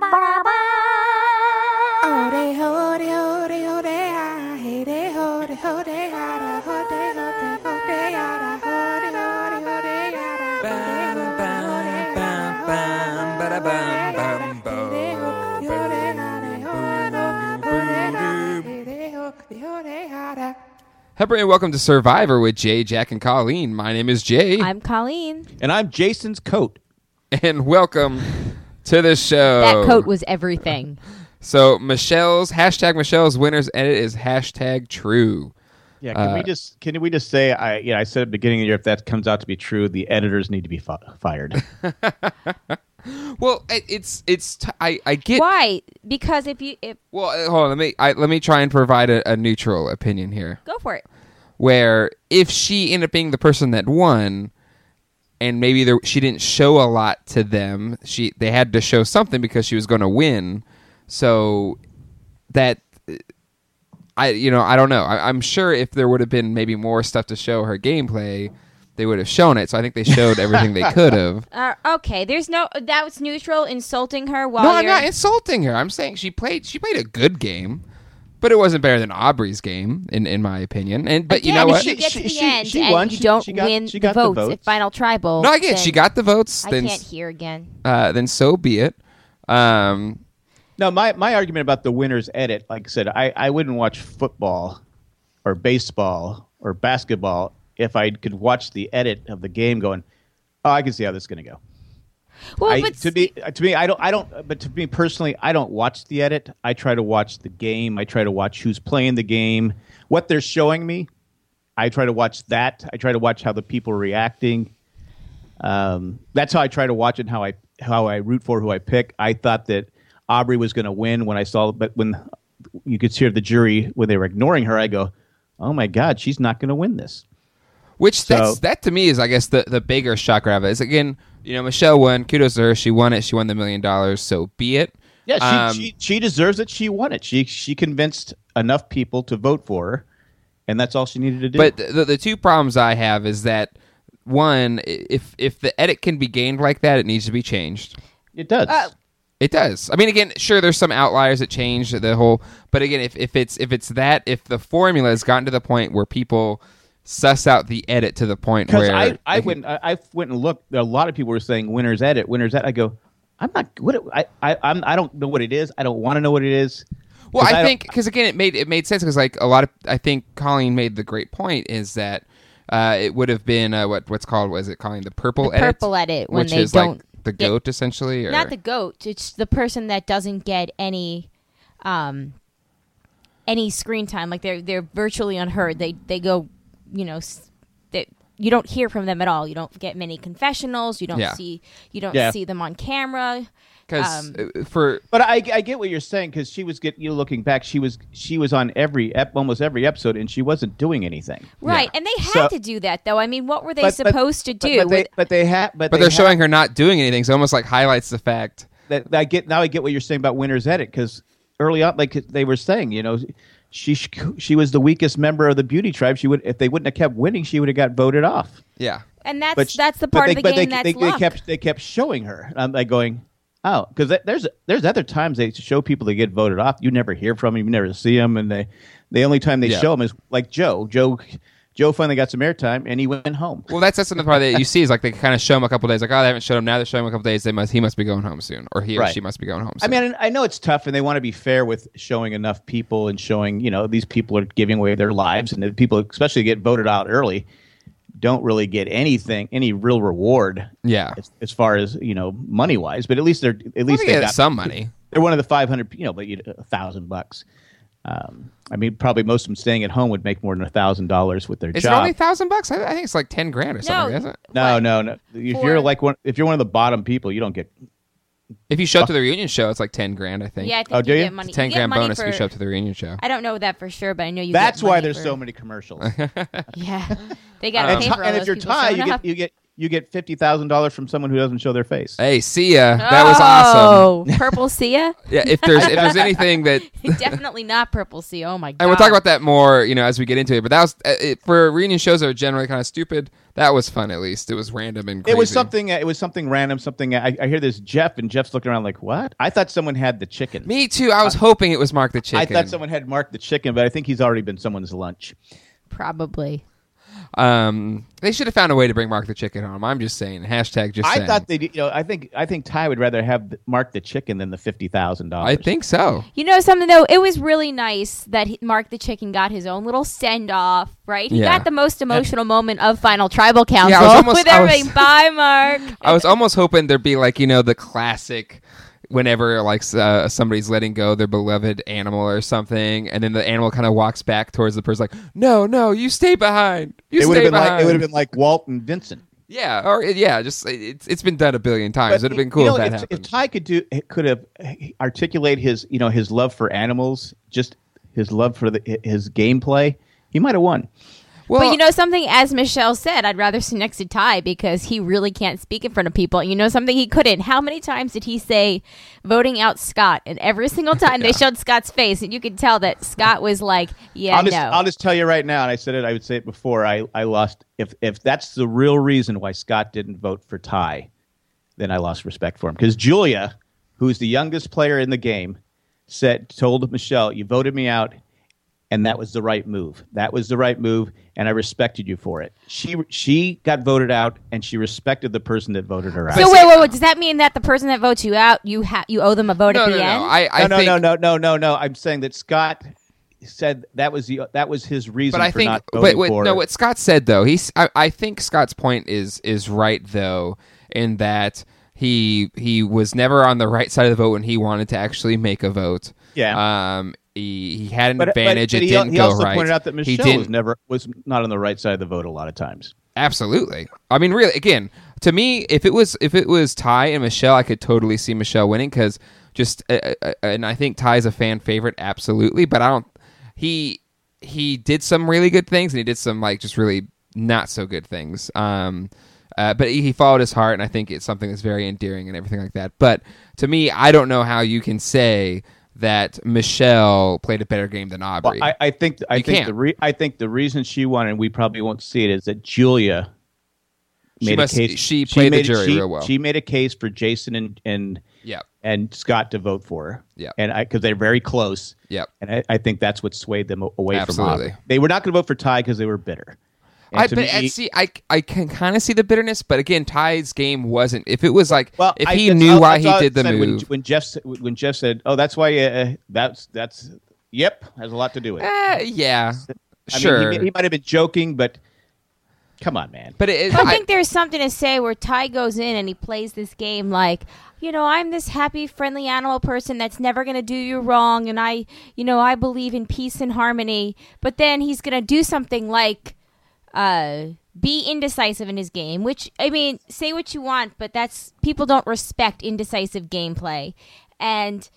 Hello and welcome to Survivor with Jay, Jack, and Colleen. My name is Jay. I'm Colleen. And I'm Jason's coat. And welcome to the show. That coat was everything. So Michelle's winners edit is #true. Yeah, can we just say I said at the beginning of the year, if that comes out to be true, the editors need to be fired. Well, I get why, because well, hold on, let me try and provide a neutral opinion here. Go for it. Where if she ended up being the person that won, and maybe she didn't show a lot to them, they had to show something because she was going to win. So that I don't know. I'm sure if there would have been maybe more stuff to show her gameplay, they would have shown it. So I think they showed everything they could have. Okay, that was neutral, insulting her No, I'm not insulting her. I'm saying she played a good game, but it wasn't better than Aubrey's game, in my opinion. But again, you know what? You get to the end she and won. you don't win the votes at Final Tribal. No, again, she got the votes. I can't hear again. Then so be it. No, my argument about the winner's edit, like I said, I wouldn't watch football or baseball or basketball if I could watch the edit of the game going, oh, I can see how this is going to go. Well, to me, I don't. But to me personally, I don't watch the edit. I try to watch the game. I try to watch who's playing the game, what they're showing me. I try to watch that. I try to watch how the people are reacting. That's how I try to watch it. How I root for who I pick. I thought that Aubrey was going to win when I saw, but when you could hear the jury when they were ignoring her, I go, "Oh my God, she's not going to win this." That to me is, I guess, the bigger shocker of it is, again, Michelle won. Kudos to her. She won it. She won the $1 million. So be it. Yeah, she deserves it. She won it. She convinced enough people to vote for her, and that's all she needed to do. But the two problems I have is that, one, if the edit can be gained like that, it needs to be changed. It does. It does. I mean, again, sure, there's some outliers that change the whole. But again, if the formula has gotten to the point where people suss out the edit to the point where I went and looked. A lot of people were saying winner's edit. I go, I'm not. I don't know what it is. I don't want to know what it is. Well, I think because again, it made sense because like I think Colleen made the great point is that it would have been what's called, was it Colleen, the purple edit? Purple edit, when which they is don't like the goat essentially, or not the goat. It's the person that doesn't get any screen time. Like they're virtually unheard. They go. You don't hear from them at all. You don't get many confessionals. You don't see them on camera. But I get what you're saying, because she was looking back. She was on almost every episode, and she wasn't doing anything. Right, and they had to do that though. I mean, what were they supposed to do? But they're showing her not doing anything, so it almost like highlights the fact that I get what you're saying about winner's edit, because early on, like they were saying, she was the weakest member of the beauty tribe. If they wouldn't have kept winning, she would have got voted off. Yeah, and that's the part of the game that's luck. They kept showing her. I'm like going, oh, because there's other times they show people that get voted off. You never hear from them. You never see them, and the only time they show them is like Joe. Joe finally got some airtime, and he went home. Well, that's another part that you see is like they kind of show him a couple days. Like, oh, they haven't showed him. Now they're showing him a couple days. He must be going home soon, or he or she must be going home soon. I mean, I know it's tough, and they want to be fair with showing enough people and showing, these people are giving away their lives, and the people, especially get voted out early, don't really get any real reward. Yeah, as far as money wise, but at least they got some money. They're one of the 500, but $1,000. I mean, probably most of them staying at home would make more than $1,000 with their job. Is it only $1,000? I think it's like $10,000 or something, isn't it? No. If you're one of the bottom people, you don't get. If you show up to the reunion show, it's like $10,000, I think. Yeah, I think you get money. $10,000 bonus if you show up to the reunion show. I don't know that for sure, but I know you. That's get money why there's so many commercials. Yeah, they got to pay for all and those if you're people tied, showing up. you you get $50,000 from someone who doesn't show their face. Hey, Sia, that was awesome. Purple Sia. Yeah, if there's anything that definitely not Purple Sia. Oh my god. And we'll talk about that more, as we get into it. But that was for reunion shows that are generally kind of stupid. That was fun. At least it was random and crazy. It was something random. Something I hear this Jeff, and Jeff's looking around like, what? I thought someone had the chicken. Me too. I was hoping it was Mark the Chicken. I thought someone had Mark the Chicken, but I think he's already been someone's lunch. Probably. They should have found a way to bring Mark the Chicken home. I'm just saying. Hashtag just saying. I thought they. I think Ty would rather have Mark the Chicken than the $50,000. I think so. You know something though? It was really nice that Mark the Chicken got his own little send off. Right? He got the most emotional moment of Final Tribal Council with everything. Bye, Mark. I was almost hoping there'd be the classic. Whenever somebody's letting go their beloved animal or something, and then the animal kind of walks back towards the person, like, no, you stay behind. It would have been like Walt and Vincent. Yeah, just it's been done a billion times. It'd have been cool if that happened. If Ty could have articulate his his love for animals, just his love for his gameplay, he might have won. Well, but you know something, as Michelle said, I'd rather sit next to Ty because he really can't speak in front of people. You know something, he couldn't. How many times did he say voting out Scott? And every single time they showed Scott's face, and you could tell that Scott was like, I'll just tell you right now, and I would say it before, I lost. If that's the real reason why Scott didn't vote for Ty, then I lost respect for him. Because Julia, who's the youngest player in the game, told Michelle, you voted me out. And that was the right move. And I respected you for it. She got voted out, and she respected the person that voted her out. So wait. Does that mean that the person that votes you out, you owe them a vote at the end? No. I'm saying that Scott said that was his reason for not voting for. No, what Scott said though, I think Scott's point is right though, in that he was never on the right side of the vote when he wanted to actually make a vote. Yeah. He had an advantage. It didn't go right. He also pointed out that Michelle was not on the right side of the vote a lot of times. Absolutely. I mean, really, again, to me, if it was Ty and Michelle, I could totally see Michelle winning because and I think Ty's a fan favorite, absolutely. But I don't. He did some really good things, and he did some just really not so good things. But he followed his heart, and I think it's something that's very endearing and everything like that. But to me, I don't know how you can say that Michelle played a better game than Aubrey. Well, I think the reason she won, and we probably won't see it, is that Julia made a case. She played the jury real well. She made a case for Jason and Scott to vote for her. Yeah, and because they're very close. Yeah, and I think that's what swayed them away from Aubrey. They were not going to vote for Ty because they were bitter. I can kind of see the bitterness, but again, Ty's game wasn't. If it was if he knew why he did the move. When Jeff said, "Oh, that's why," that's has a lot to do with it. Yeah, sure. He might have been joking, but come on, man. But I think there's something to say where Ty goes in and he plays this game like, I'm this happy, friendly animal person that's never going to do you wrong, and I believe in peace and harmony. But then he's going to do something like be indecisive in his game, which, I mean, say what you want, but people don't respect indecisive gameplay. And,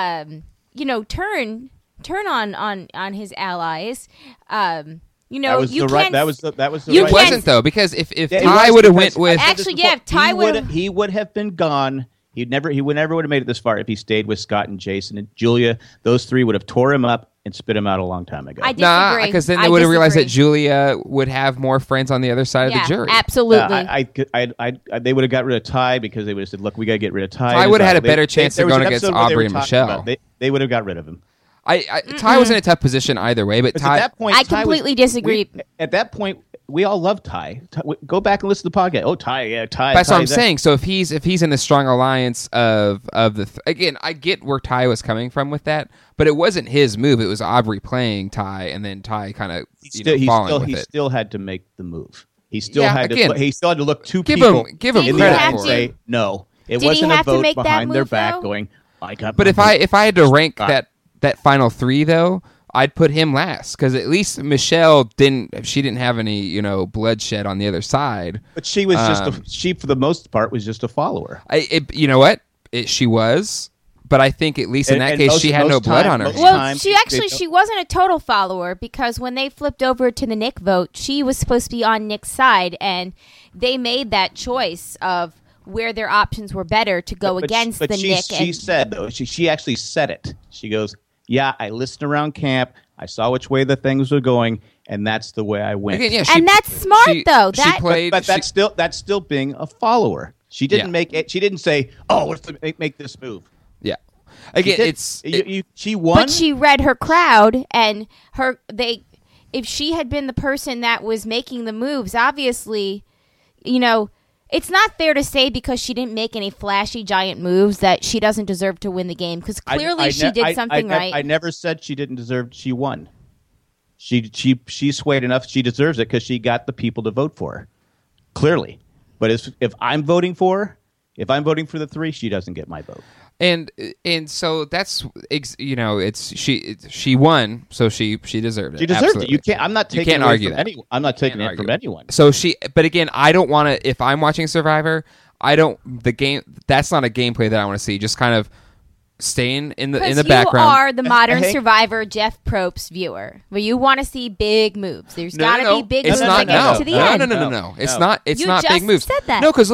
turn on his allies. That was the right. It wasn't though, because if Ty would have went with if Ty he would have been gone. He would never have made it this far if he stayed with Scott and Jason and Julia. Those three would have tore him up and spit him out a long time ago. I disagree. Because then they would have realized that Julia would have more friends on the other side of the jury. Absolutely. They would have got rid of Ty because they would have said, "Look, we got to get rid of Ty." Ty would have had a better chance of going against Aubrey and Michelle. They would have got rid of him. Ty was in a tough position either way, but Ty. At that point, I completely disagree. At that point, we all love Ty. Go back and listen to the podcast. Oh, Ty. That's what I'm saying. So if he's in a strong alliance of the again, I get where Ty was coming from with that, but it wasn't his move. It was Aubrey playing Ty, and then Ty kind of falling with it. He still had to make the move. He still had to look two people give him in the eye and say no. It wasn't a vote behind their back going, I got. But if I had to rank that final three though, I'd put him last because at least Michelle didn't have any bloodshed on the other side. But she was she for the most part was just a follower. You know what? She was, but I think at least in that case she had no blood on her. Well, she wasn't a total follower because when they flipped over to the Nick vote, she was supposed to be on Nick's side, and they made that choice of where their options were better to go against the Nick. She said, though, she actually said it. She goes, yeah, I listened around camp. I saw which way the things were going, and that's the way I went. Again, and that's smart, though. But that's still being a follower. She didn't make it. She didn't say, "Oh, let's make this move." Yeah. Again, she won. But she read her crowd, and if she had been the person that was making the moves, obviously, it's not fair to say because she didn't make any flashy giant moves that she doesn't deserve to win the game, because clearly she did something right. I never said she didn't deserve. She won. She swayed enough. She deserves it because she got the people to vote for her. Clearly, but if I'm voting for her, if I'm voting for the three, she doesn't get my vote. And so that's she won, so she deserved it. She deserved Absolutely. it. You can't. I'm not taking. You can't argue that. Anyone. I'm not taking it from anyone. So but again, I don't want to. If I'm watching Survivor, the game. That's not a gameplay that I want to see. Just kind of staying in the background. You are the modern Survivor Jeff Probst viewer, where you want to see big moves. There's got to be big moves that get to the end. No. It's not big moves. You just said that. No, because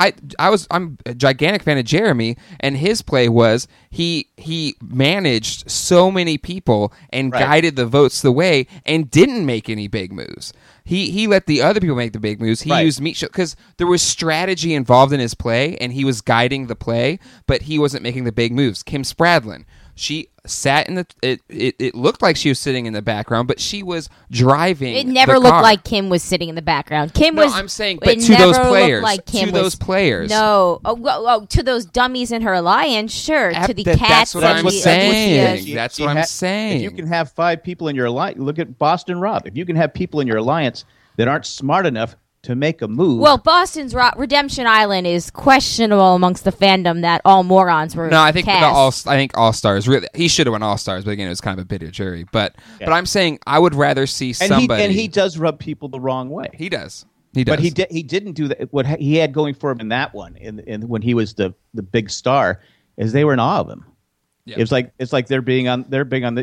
I'm a gigantic fan of Jeremy, and his play was he managed so many people and guided the votes the way and didn't make any big moves. He let the other people make the big moves. He used meat show because there was strategy involved in his play, and he was guiding the play, but he wasn't making the big moves. Kim Spradlin, she sat in it looked like she was sitting in the background, but she was driving. It never looked like Kim was sitting in the background. I'm saying, but to those players, those players. No, to those dummies in her alliance, sure. To the cats. That's what I'm saying. That's what I'm saying. If you can have 5 people in your alliance, look at Boston Rob. If you can have people in your alliance that aren't smart enough to make a move. Well, Boston's Redemption Island is questionable amongst the fandom that all morons were. No, I think cast. I think All Stars. Really, he should have won All Stars, but again, it was kind of a bitter jury. But I'm saying I would rather see somebody. And he does rub people the wrong way. He does. But he didn't do that. What he had going for him in that one, and when he was the big star, is they were in awe of him. Yep. It's like they're being on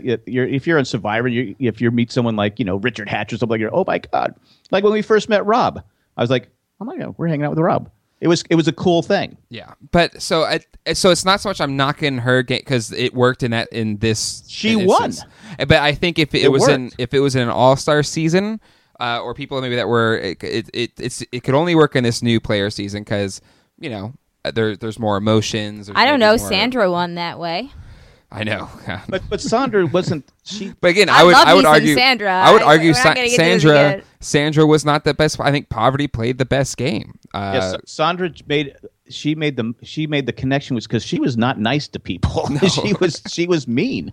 if you're on Survivor, if you meet someone like Richard Hatch or something, you're oh my god, like when we first met Rob, I was like, oh my god, we're hanging out with Rob. It was a cool thing. Yeah, but so it's not so much I'm knocking her game because it worked in this. She won, but I think if it was in an All-Star season or people maybe that were it could only work in this new player season because there's more emotions. I don't know. Sandra won that way. I know, but Sandra wasn't. But again, I would argue Sandra. I would argue Sandra was not the best. I think Poverty played the best game. Yes, Sandra made the connection was because she was not nice to people. No. she was mean.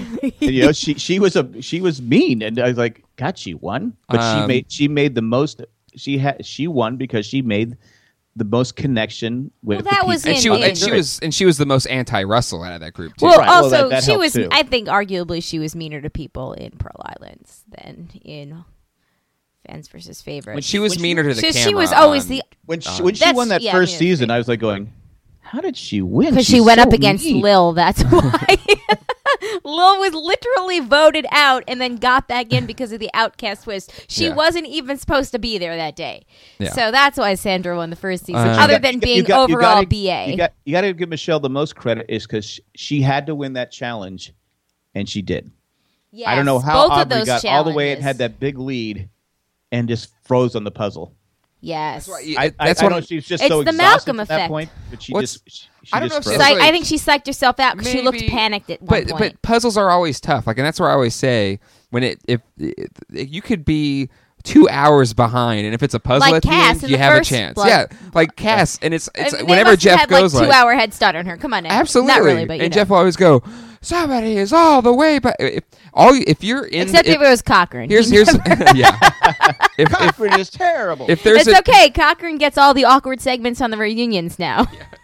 She was mean, and I was like, God, she won, but she made the most. She won because she made the most connection with that was she was the most anti-Russell out of that group too. Well, also that she was too. I think arguably she was meaner to people in Pearl Islands than in Fans versus Favorites. She was meaner to the camera. She was always when she won that first season. I was like going, how did she win? Because she went up against Lil. That's why. Lil was literally voted out and then got back in because of the outcast twist. She wasn't even supposed to be there that day. Yeah. So that's why Sandra won the first season, other than being overall BA. You got to give Michelle the most credit is because she had to win that challenge, and she did. Yes, I don't know how both Aubrey got all the way and had that big lead and just froze on the puzzle. Yes, that's why she's just so the Malcolm at effect. that point. But she I don't know. I think she psyched herself out because she looked panicked at one point. But puzzles are always tough. And that's where I always say if you could be 2 hours behind, and if it's a puzzle at the end, you have a chance. Yeah, like Cass, and it's whenever Jeff goes like 2 hour head start on her. Come on, now. Absolutely, not really, but and Jeff will always go. Somebody is all the way, but if you're in, except if it was Cochran. Here's yeah. Cochran is terrible. It's okay. Cochran gets all the awkward segments on the reunions now.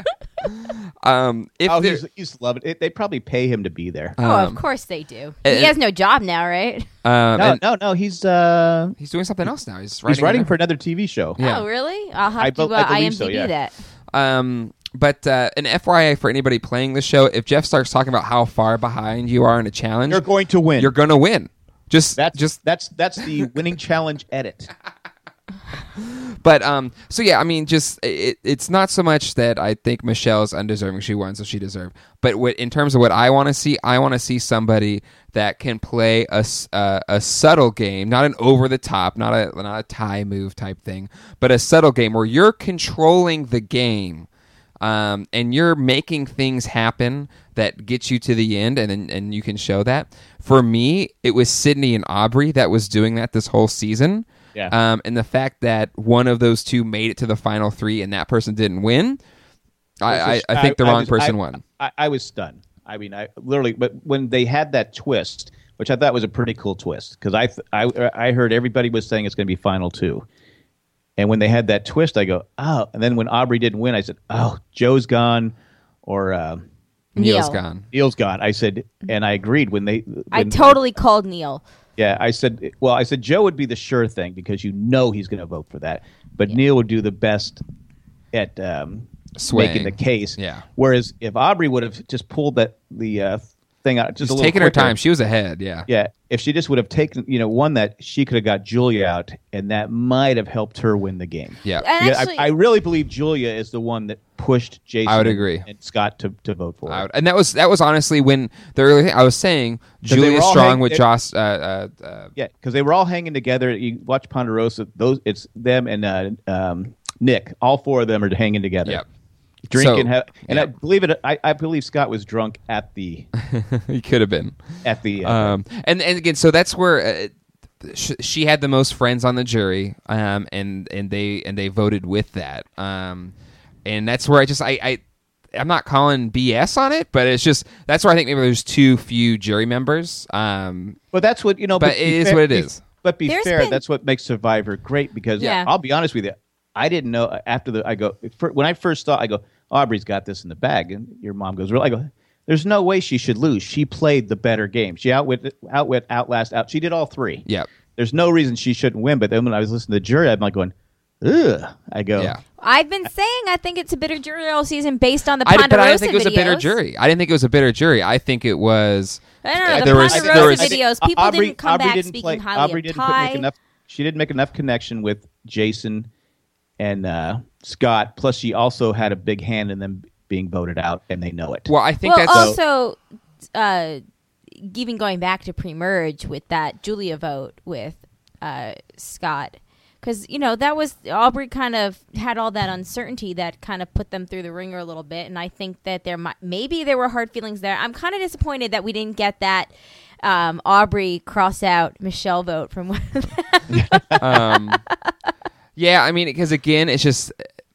He's loving it. They probably pay him to be there. Of course they do. He has no job now, right? No. He's doing something else now. He's writing for another TV show. Yeah. Oh, really? I'll have to IMDb that. But an FYI for anybody playing the show, if Jeff starts talking about how far behind you are in a challenge, You're going to win. You're going to win. That's the winning challenge edit. But so yeah, I mean, just it's not so much that I think Michelle's undeserving; she won, so she deserved. But in terms of what I want to see somebody that can play a subtle game, not an over the top, not a tie move type thing, but a subtle game where you're controlling the game. And you're making things happen that get you to the end, and you can show that. For me, it was Sydney and Aubrey that was doing that this whole season. Yeah. And the fact that one of those two made it to the final three and that person didn't win, I think the wrong person won. I was stunned. I mean, I literally, but when they had that twist, which I thought was a pretty cool twist, because I heard everybody was saying it's going to be final two. And when they had that twist, I go, oh. And then when Aubrey didn't win, I said, oh, Joe's gone or Neil's gone. Neil's gone. I said, and I agreed I totally called Neil. Yeah, I said Joe would be the sure thing because he's going to vote for that. But Neil would do the best at making the case. Yeah. Whereas if Aubrey would have just pulled the thing out just a little taking quicker, her time. She was ahead. Yeah. Yeah. If she just would have taken, won that, she could have got Julia out, and that might have helped her win the game. Yeah. And actually, I really believe Julia is the one that pushed Jason. I would agree. And Scott to vote for her. And that was honestly when the early thing I was saying Julia strong with Joss. Yeah, because they were all hanging together. You watch Ponderosa; it's them and Nick. All four of them are hanging together. Yep. Drinking, I believe Scott was drunk at the. He could have been at the. And again, so that's where she had the most friends on the jury, and they voted with that, and that's where I'm not calling BS on it, but it's just that's where I think maybe there's too few jury members. But that's what But it is what it is. But that's what makes Survivor great because I'll be honest with you, I didn't know when I first saw, I go, Aubrey's got this in the bag, and your mom goes, really? I go, there's no way she should lose. She played the better game. She outlast. She did all three. Yeah. There's no reason she shouldn't win. But then when I was listening to the jury, I'm like going, ugh. I go, yeah. I've been saying I think it's a bitter jury all season based on the Ponderosa videos. But I didn't think it was a bitter jury. I didn't think it was a bitter jury. I think it was. I don't know. The Ponderosa videos, people didn't come back speaking highly of Ty. She didn't make enough connection with Jason and Scott. Plus, she also had a big hand in them being voted out, and they know it. Well, I think that's also even going back to pre-merge with that Julia vote with Scott, because that was Aubrey kind of had all that uncertainty that kind of put them through the ringer a little bit, and I think that maybe there were hard feelings there. I'm kind of disappointed that we didn't get that Aubrey cross out Michelle vote from one of them. Yeah, I mean, because again, it's just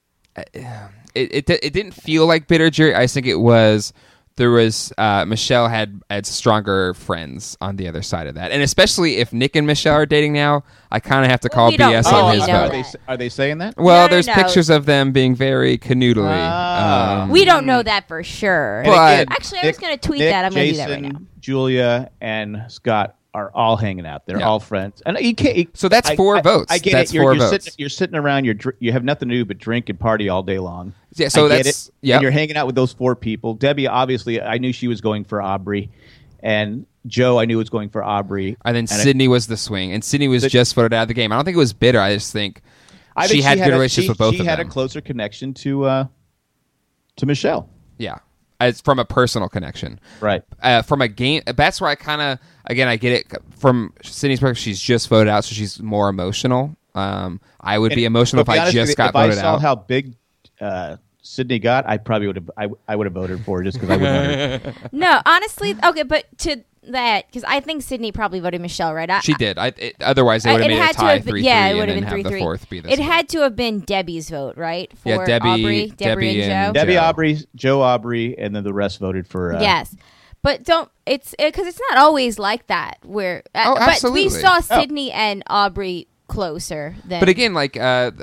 it didn't feel like bitter jury. I think it was Michelle had stronger friends on the other side of that, and especially if Nick and Michelle are dating now, I kind of have to call BS on his vote. Are they saying that? Well, there's pictures of them being very canoodly. We don't know that for sure. But actually, I was going to tweet that. I'm going to do that right now. Julia and Scott are all hanging out. They're all friends, and you can't. So that's four votes. I get that's it. Four votes. You're sitting around. You have nothing to do but drink and party all day long. Yeah. So I get it. Yeah. And you're hanging out with those four people. Debbie, obviously, I knew she was going for Aubrey, and Joe, I knew was going for Aubrey. And then Sydney was the swing, and Sydney was just voted out of the game. I don't think it was bitter. I just think she had good relationships with both of them. She had a closer connection to Michelle. Yeah. It's from a personal connection, right? From a game, that's where I kind of I get it from Sydney's perspective. She's just voted out, so she's more emotional. I would be emotional if I just got voted out. If I saw how big Sydney got, I probably would have. I would have voted for her just because I would. No, honestly, okay, but to that because I think Sydney probably voted Michelle, right? She did. Otherwise, they would have made a tie 3-3. Yeah, it would have been 3-3. The fourth be this it had to have been Debbie's vote, right? For Debbie, Aubrey, Debbie and Joe. Debbie, Aubrey, Joe, Aubrey, and then the rest voted for. Yes, but it's because it's not always like that. Where absolutely. But we saw Sydney and Aubrey closer than. But again, like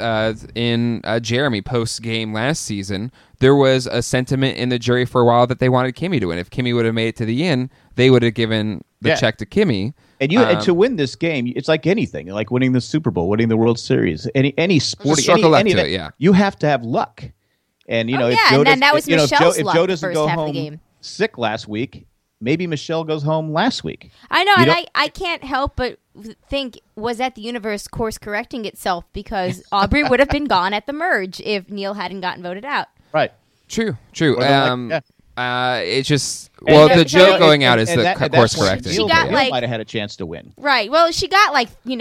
in Jeremy post game last season, there was a sentiment in the jury for a while that they wanted Kimmy to win. If Kimmy would have made it to the end, they would have given the check to Kimmy. And and to win this game, it's like anything, like winning the Super Bowl, winning the World Series, any sporting, anything. You have to have luck. And and Joe then that was if Michelle's if luck Joe the doesn't first go half of the home game. sick last week, maybe Michelle goes home last week. I know, You and don't- I can't help but think, was that the universe course correcting itself? Because Aubrey would have been gone at the merge if Neil hadn't gotten voted out. Right. True. Or they're like, It's just And- the and- Joe and- going out is and the that- and course that's when correcting. She Neil got, like- might have had a chance to win. Right. Well, she got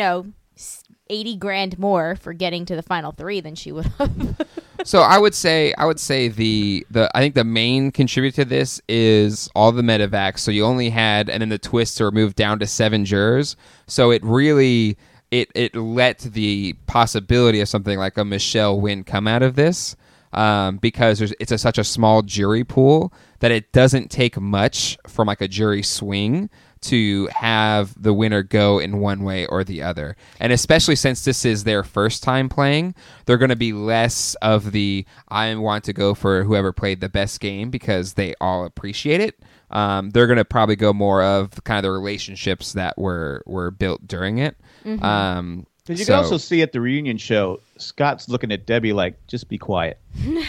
80 grand more for getting to the final 3 than she would have. So I would say the I think the main contributor to this is all the medevacs. So you only had, and then the twist to remove down to 7 jurors. So it really it let the possibility of something like a Michelle win come out of this, because it's such a small jury pool that it doesn't take much from like a jury swing to have the winner go in one way or the other. And especially since this is their first time playing, they're going to be less of the I want to go for whoever played the best game because they all appreciate it. They're going to probably go more of kind of the relationships that were built during it. Because you can also see at the reunion show, Scott's looking at Debbie like, just be quiet.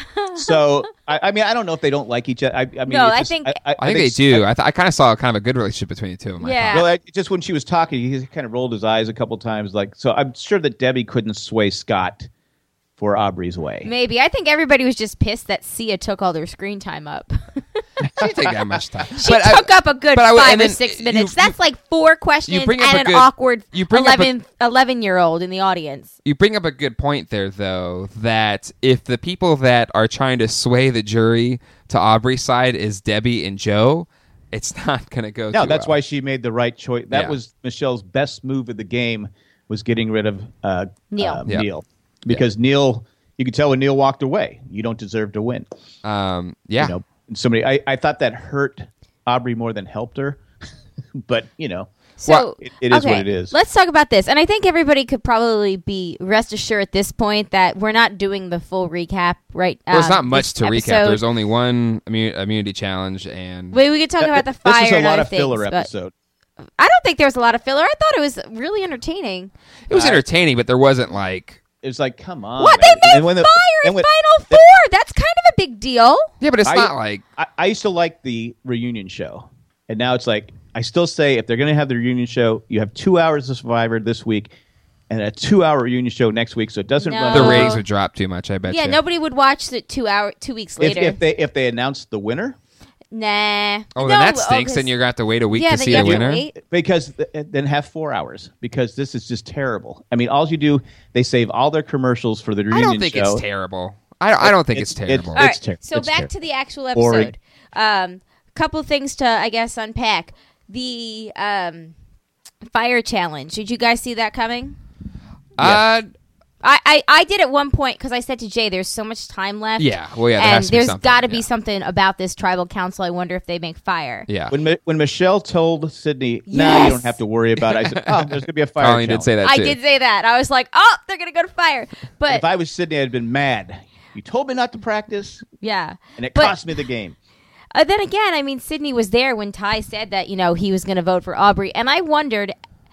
So, I mean, I don't know if they don't like each other. I mean, No, it's I just- think- I think they do. I kind of saw kind of a good relationship between the two of them. I Yeah. thought. Well, just when she was talking, he kind of rolled his eyes a couple times. So I'm sure that Debbie couldn't sway Scott for Aubrey's way. Maybe. I think everybody was just pissed that Sia took all their screen time up. She didn't take that much time. She took up a good but I would- 5 and or then 6 you- minutes. you- That's like 4 questions bring up a and good- an awkward you bring up a- 11-year-old in the audience. You bring up a good point there, though, that if the people that are trying to sway the jury to Aubrey's side is Debbie and Joe, it's not going to go No, too that's well. why she made the right choice. That Yeah. was Michelle's best move of the game, was getting rid of Neil. Yeah. Neil. Because Neil, you could tell when Neil walked away, you don't deserve to win. Yeah. You know, I thought that hurt Aubrey more than helped her. But, So Well, it is okay, what it is. Let's talk about this. And I think everybody could probably be rest assured at this point that we're not doing the full recap, right? Well, it's not much this to recap. episode. There's only one immunity challenge, and Wait, we could talk about the fire. This is a and lot other of filler things, but episode. I don't think there was a lot of filler. I thought it was really entertaining. it was entertaining, but there wasn't like. It was like, come on. What, man. they And made when the- fire in and when- Final Four? That's kind of a big deal. Yeah, but it's I- not like. I used to like the reunion show, and now it's like I still say if they're going to have the reunion show, you have 2 hours of Survivor this week, and a 2-hour reunion show next week, so it doesn't No. run. The Oh. ratings would drop too much. I bet. Yeah, you. nobody would watch it 2 weeks later. If they announce the winner, Nah. Oh, No, then that stinks. 'cause- Then you're going to have to wait a week yeah, to then see you the have to winner. wait. because then have 4 hours because this is just terrible. I mean, all you do, they save all their commercials for the I reunion don't think show. it's terrible. I don't think it's terrible. All right, terrible. so It's back terrible. to the actual Boring. episode. Couple things to, I guess, unpack. The fire challenge. Did you guys see that coming? I did at one point because I said to Jay, "There's so much time left." Yeah, well, yeah, there and has to be there's something, got to be yeah. something about this tribal council. I wonder if they make fire. Yeah. When Michelle told Sydney, "No, Yes. you don't have to worry about it," I said, "Oh, there's gonna be a fire." Colleen did challenge." say that I too. did say that. I was like, "Oh, they're gonna go to fire." But If I was Sydney, I'd been mad. You told me not to practice, yeah, and it But- cost me the game. Then again, I mean, Sydney was there when Ty said that, he was going to vote for Aubrey. And I wondered,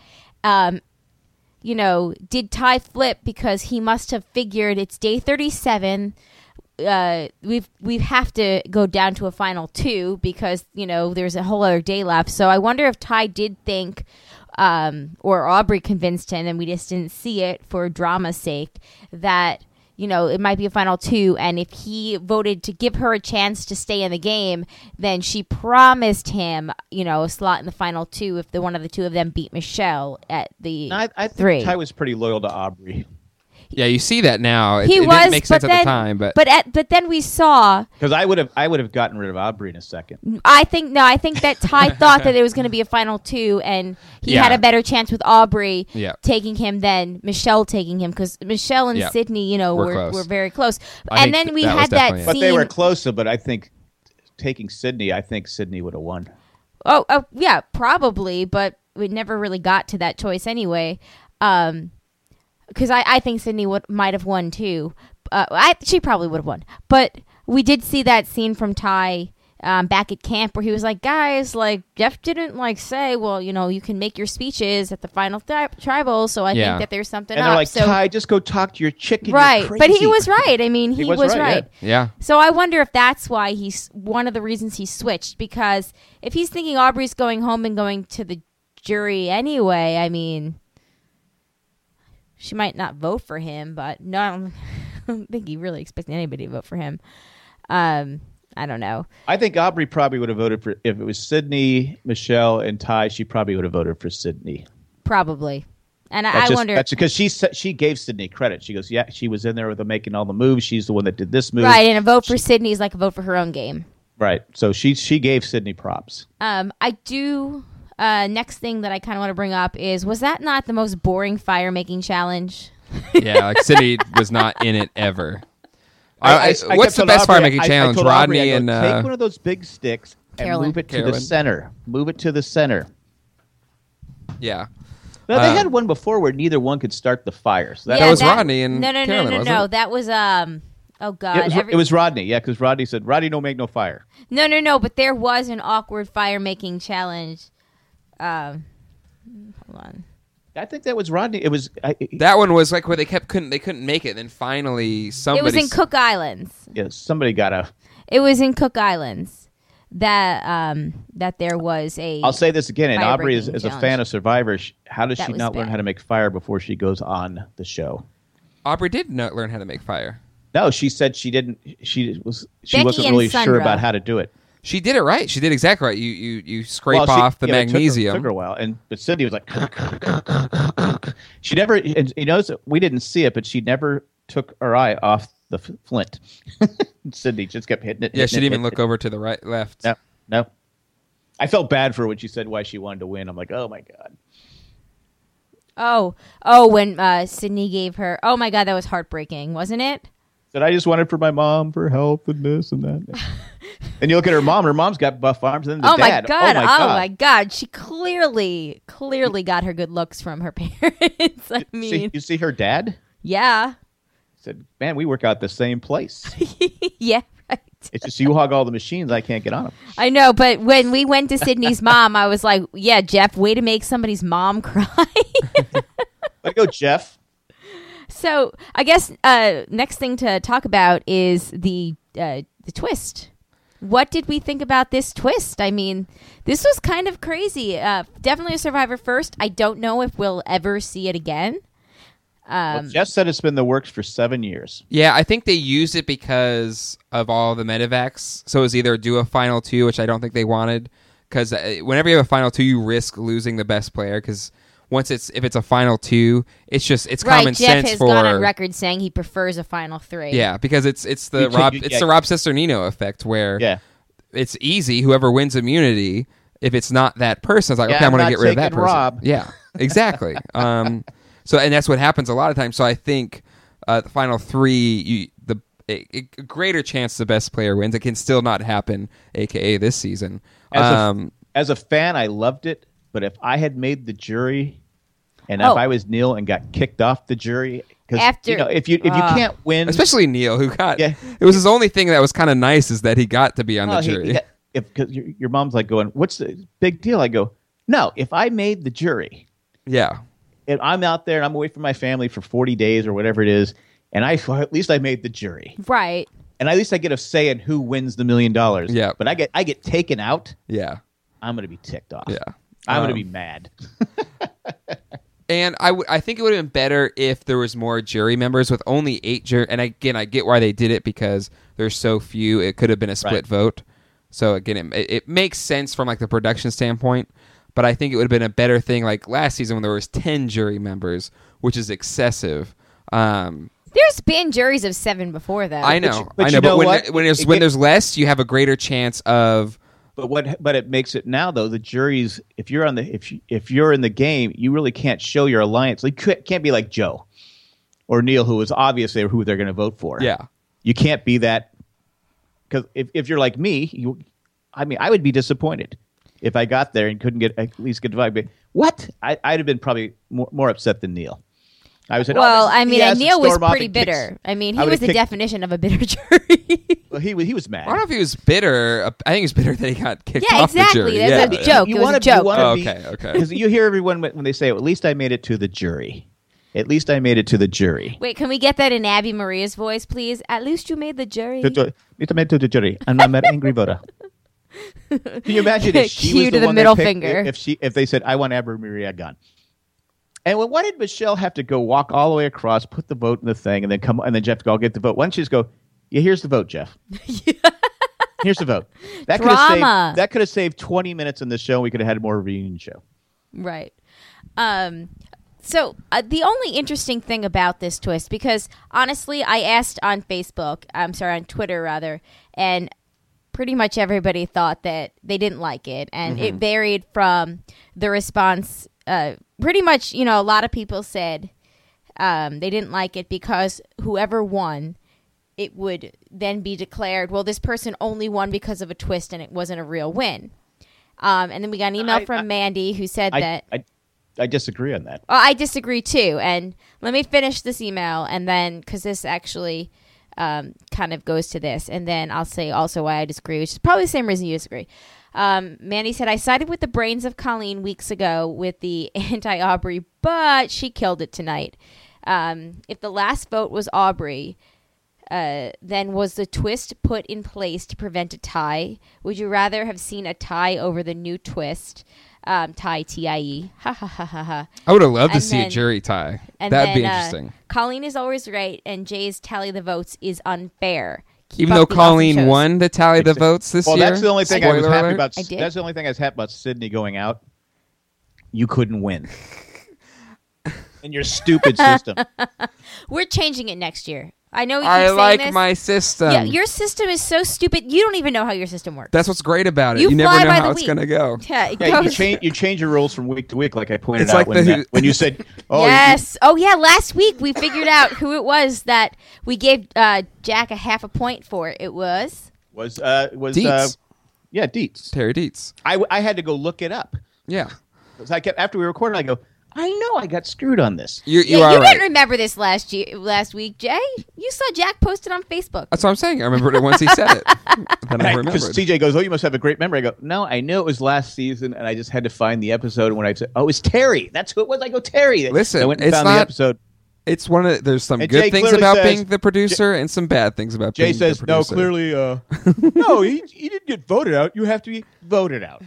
did Ty flip because he must have figured it's day 37. We have to go down to a final 2 because, there's a whole other day left. So I wonder if Ty did think, or Aubrey convinced him, and we just didn't see it for drama's sake, that it might be a final 2, and if he voted to give her a chance to stay in the game, then she promised him, a slot in the final 2 if one of the two of them beat Michelle at the No, I think 3. Ty was pretty loyal to Aubrey Yeah, you see that now. It He didn't was, make sense but at then, the time, but but then we saw. because I would have gotten rid of Aubrey in a second. I think that Ty thought that it was going to be a final 2, and he Yeah. had a better chance with Aubrey Yeah. taking him than Michelle taking him, because Michelle and Yeah. Sydney, We're close. were very close. I And think then we that was had that definitely it. But scene. they were closer. But I think taking Sydney, I think Sydney would have won. Oh, yeah, probably, but we never really got to that choice anyway. Because I think Sydney might have won too. She probably would have won. But we did see that scene from Ty back at camp where he was like, guys, like Jeff didn't like say, well, you can make your speeches at the final tribal. So I think that there's something and up. They're like, so, Ty, just go talk to your chicken. Right. You're But crazy. he was right. I mean, he was right. Yeah. So I wonder if that's why he's one of the reasons he switched, because if he's thinking Aubrey's going home and going to the jury anyway, I mean, she might not vote for him, but no, I don't think he really expected anybody to vote for him. I don't know. I think Aubrey probably would have voted for, if it was Sydney, Michelle, and Ty, she probably would have voted for Sydney. Probably. And I wonder. That's because she gave Sydney credit. She goes, yeah, she was in there with them making all the moves. She's the one that did this move. Right, and a vote for Sydney is like a vote for her own game. Right. So she gave Sydney props. I do. Next thing that I kind of want to bring up is, was that not the most boring fire making challenge? Yeah, like Sydney was not in it ever. I What's the best fire making challenge? told Rodney Aubrey, and take one of those big sticks and Carolyn. move it to the Carolyn. center. Move it to the center. yeah. Now, they had one before where neither one could start the fire. So That was Rodney and no, Carolyn, wasn't no. it? That was oh god, it was Rodney. Yeah, because Rodney said, "Rodney, don't make no fire." no. But there was an awkward fire making challenge. Hold on. I think that was Rodney. It was That one was like where they couldn't make it. And then finally somebody. It was in Cook Islands. yeah, somebody got a. It was in Cook Islands that that there was a. I'll say this again, and fire Aubrey is breaking a fan of Survivor. How does That she was not learn bad. how to make fire before she goes on the show? Aubrey did not learn how to make fire. No, she said she didn't. She wasn't Becky really and sure Sandra. about how to do it. She did it right. She did exactly right. You scrape Well, off the it magnesium. took her a while, but Cindy was like, she never. And you notice we didn't see it, but she never took her eye off the flint. Cindy just kept hitting it. Yeah, she hitting didn't it, even look hitting over to the right, left. it. No. I felt bad for her when she said why she wanted to win. I'm like, oh my god. When Sydney gave her. Oh my god, that was heartbreaking, wasn't it? Said I just wanted for my mom for help and this and that. And you look at her mom. Her mom's got buff arms. And then the dad. Oh my god! She clearly got her good looks from her parents. I mean, you see her dad? yeah, Said, man, we work out the same place. yeah, right. It's just you hog all the machines. I can't get on them. I know, but when we went to Sydney's mom, I was like, "Yeah, Jeff, way to make somebody's mom cry." Let go, Jeff. So I guess next thing to talk about is the twist. What did we think about this twist? I mean, this was kind of crazy. Definitely a Survivor first. I don't know if we'll ever see it again. Well, Jeff said it's been the works for 7 years. Yeah, I think they used it because of all the medevacs. So it was either do a final two, which I don't think they wanted, because whenever you have a final two, you risk losing the best player. Because if it's a final two, it's common Jeff sense has for. gone on record saying he prefers a final three. Yeah, because it's the You Rob can't- it's the Rob Cesternino effect where Yeah. it's easy. Whoever wins immunity, if it's not that person, it's like Yeah, okay, I'm I'm going to not get rid of that taking person. Rob. Yeah, exactly. So and that's what happens a lot of times. So I think the final three, a greater chance the best player wins. It can still not happen, aka this season. As a fan, I loved it. But if I had made the jury, and if I was Neil and got kicked off the jury, because if you can't win, especially Neil, who got Yeah. it was his only thing that was kind of nice is that he got to be on the jury. because your mom's like going, "What's the big deal?" I go, "No, if I made the jury, Yeah. if I'm out there and I'm away from my family for 40 days or whatever it is, and at least I made the jury, Right. and at least I get a say in who wins the $1 million. Yeah. But I get taken out. Yeah. I'm going to be ticked off. Yeah. I'm going to be mad. And I think it would have been better if there was more jury members with only 8 jury. And again, I get why they did it because there's so few. It could have been a split vote. So again, it makes sense from like the production standpoint. But I think it would have been a better thing like last season when there was 10 jury members, which is excessive. There's been juries of 7 before that. I know, but I you know. know But what? when there's less, you have a greater chance of. But it makes it now though the juries if you're in the game you really can't show your alliance. Like can't be like Joe or Neil who is obviously who they're going to vote for. Yeah. You can't be that because if you're like me, I would be disappointed if I got there and couldn't at least get divided. What? I'd have been probably more upset than Neil. I was. Well, I mean, and Neil was pretty bitter. I mean, he was the definition of a bitter jury. Well, he was mad. I don't know if he was bitter. I think he was bitter that he got kicked Yeah, off exactly. the jury. That's yeah. a joke. It was a joke. Okay. Because you hear everyone when they say, "At least I made it to the jury." At least I made it to the jury. Wait, can we get that in Abby Maria's voice, please? At least you made the jury. At least I made it to the jury, and I'm an angry voter. Can you imagine if she Cue was to the the one middle that picked, finger. if they said, "I want Abby Maria gone," and why did Michelle have to go walk all the way across, put the vote in the thing, and then come, and then Jeff go, "I'll get the vote." Why don't you just go? Yeah, here's the vote, Jeff. Here's the vote. Drama. That could have saved 20 minutes in the show. We could have had more reunion show. Right. So the only interesting thing about this twist, because honestly, I asked on Twitter rather, and pretty much everybody thought that they didn't like it, and it varied from the response. Pretty much, a lot of people said they didn't like it because whoever won, it would then be declared, well, this person only won because of a twist and it wasn't a real win. And then we got an email from Mandy who said that. I disagree on that. I disagree too. And let me finish this email, and then, because this actually kind of goes to this, and then I'll say also why I disagree, which is probably the same reason you disagree. Mandy said, I sided with the brains of Colleen weeks ago with the anti-Aubrey, but she killed it tonight. If the last vote was Aubrey, then was the twist put in place to prevent a tie? Would you rather have seen a tie over the new twist? Tie, T-I-E. Ha, ha, ha, ha, ha. I would have loved to see a jury tie. That'd be interesting. Colleen is always right, and Jay's tally the votes is unfair. Even though Colleen won to tally the votes this year? Well, that's the only thing I was happy about. did. That's the only thing I was happy about Sydney going out. You couldn't win. In your stupid system. We're changing it next year. I know you keep I saying like this. my system. Yeah, your system is so stupid. You don't even know how your system works. That's what's great about it. You never fly know by how the it's week. going to go. Yeah, it Yeah, goes- you change your rules from week to week, like I pointed It's out like when you said, "Oh, yes. Oh, yeah. Last week we figured out who it was that we gave Jack a half a point for. It was Dietz. Yeah, Dietz. Terry Dietz. I had to go look it up. Yeah. So I kept, after we recorded, I go, I know I got screwed on this. You Yeah, are you right. didn't remember this last week, Jay. You saw Jack post it on Facebook. That's what I'm saying. I remembered it once he said it. Then I Because remembered. TJ goes, "Oh, you must have a great memory." I go, "No, I knew it was last season, and I just had to find the episode." And when I said, "Oh, it was Terry," that's who it was. I go, "Terry." Listen, I went and it's found not- the episode. It's one of there's some And good Jay things clearly about says- being the producer and some bad things about Jay being says, the "No, producer. clearly, no, he didn't get voted out. You have to be voted out."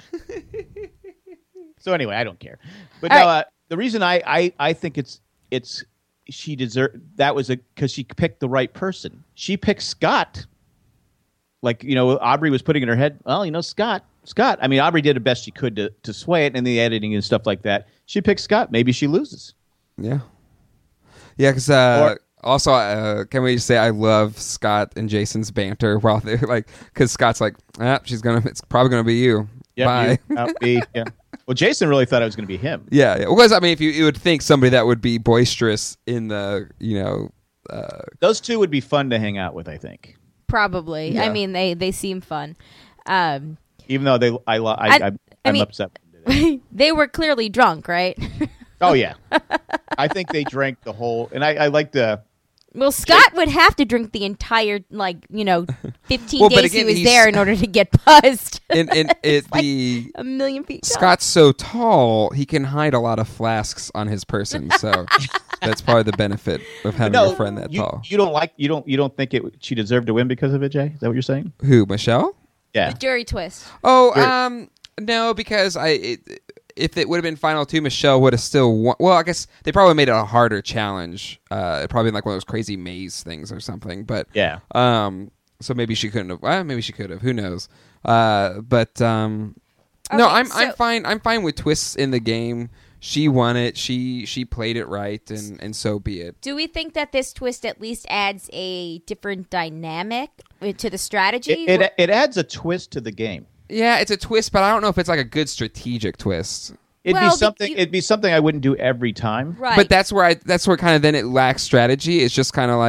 So anyway, I don't care. But All no, right. the reason I think it's she deserved that was because she picked the right person. She picked Scott. Like, Aubrey was putting in her head, well, Scott. I mean, Aubrey did the best she could to sway it and the editing and stuff like that. She picked Scott. Maybe she loses. Yeah. Yeah, because also, can we just say I love Scott and Jason's banter while they're like, because Scott's like, it's probably gonna be you. Yep, Bye. yeah. Well, Jason really thought it was going to be him. Yeah. Because I mean, if you would think somebody that would be boisterous in the, Those two would be fun to hang out with, I think. Probably. Yeah. I mean, they seem fun. Even though I'm mean- upset. Today. They were clearly drunk, right? Oh yeah, I think they drank the whole. And I like the. Well, Scott would have to drink the entire, 15 Well, but days again, he was he's- there in order to get buzzed. and It's like the a million feet tall. Scott's so tall he can hide a lot of flasks on his person, so that's probably the benefit of having a friend that tall. You don't think she deserved to win because of it, Jay? Is that what you're saying? Who, Michelle? Yeah. The jury twist. Oh, no, because if it would have been final two, Michelle would have still won. Well, I guess they probably made it a harder challenge. It probably been like one of those crazy maze things or something. But Yeah. so maybe she couldn't have. Well, maybe she could have. Who knows? No, I'm fine. I'm fine with twists in the game. She won it. She played it right, and so be it. Do we think that this twist at least adds a different dynamic to the strategy? It adds a twist to the game. Yeah, it's a twist, but I don't know if it's like a good strategic twist. It'd Well, be something. It'd be something I wouldn't do every time. Right. But that's where kind of then it lacks strategy. It's just kind of like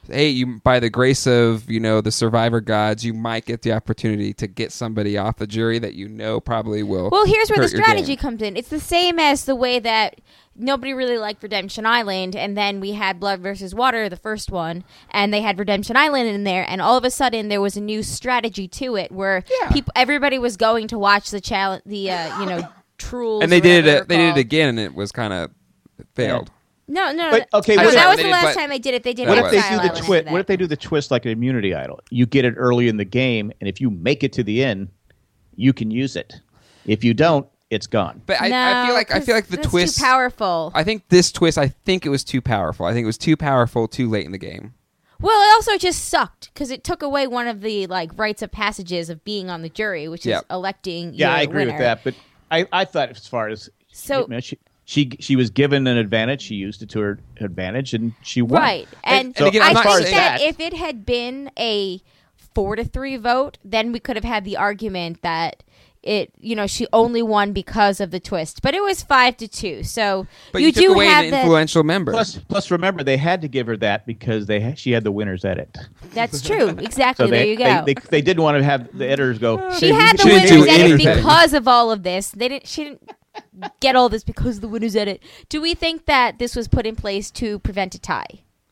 hey, you by the grace of the survivor gods, you might get the opportunity to get somebody off the jury that probably will. Well, here's where the hurt your strategy game. comes in. It's the same as the way that nobody really liked Redemption Island, and then we had Blood versus Water, the first one, and they had Redemption Island in there, and all of a sudden there was a new strategy to it where everybody was going to watch the challenge, Trolls, and they did it. They did it again, and it was kind of failed. No. But, okay, that what was if- the last but- time they did it. They did What if Exile they do the Island after twist? that. What if they do the twist like an immunity idol? You get it early in the game, and if you make it to the end, you can use it. If you don't, it's gone. But I feel like the that's twist too powerful. I think this twist. I think it was too powerful. I think it was too powerful too late in the game. Well, it also just sucked because it took away one of the rites of passages of being on the jury, which is electing. Yeah, your I agree winner. with that. But I thought as far as So- she was given an advantage. She used it to her advantage, and she won. Right, and And again, I'm I not think saying that that- if it had been a 4-3 vote, then we could have had the argument that she only won because of the twist. But it was 5-2, so But you took do away have an that. influential member. Plus, remember they had to give her that because she had the winner's edit. That's true. Exactly. So there you go. they didn't want to have the editors go. She "Hey, had the She didn't do winner's edit anything." because of all of this. She didn't get all this because of the winner's edit. Do we think that this was put in place to prevent a tie?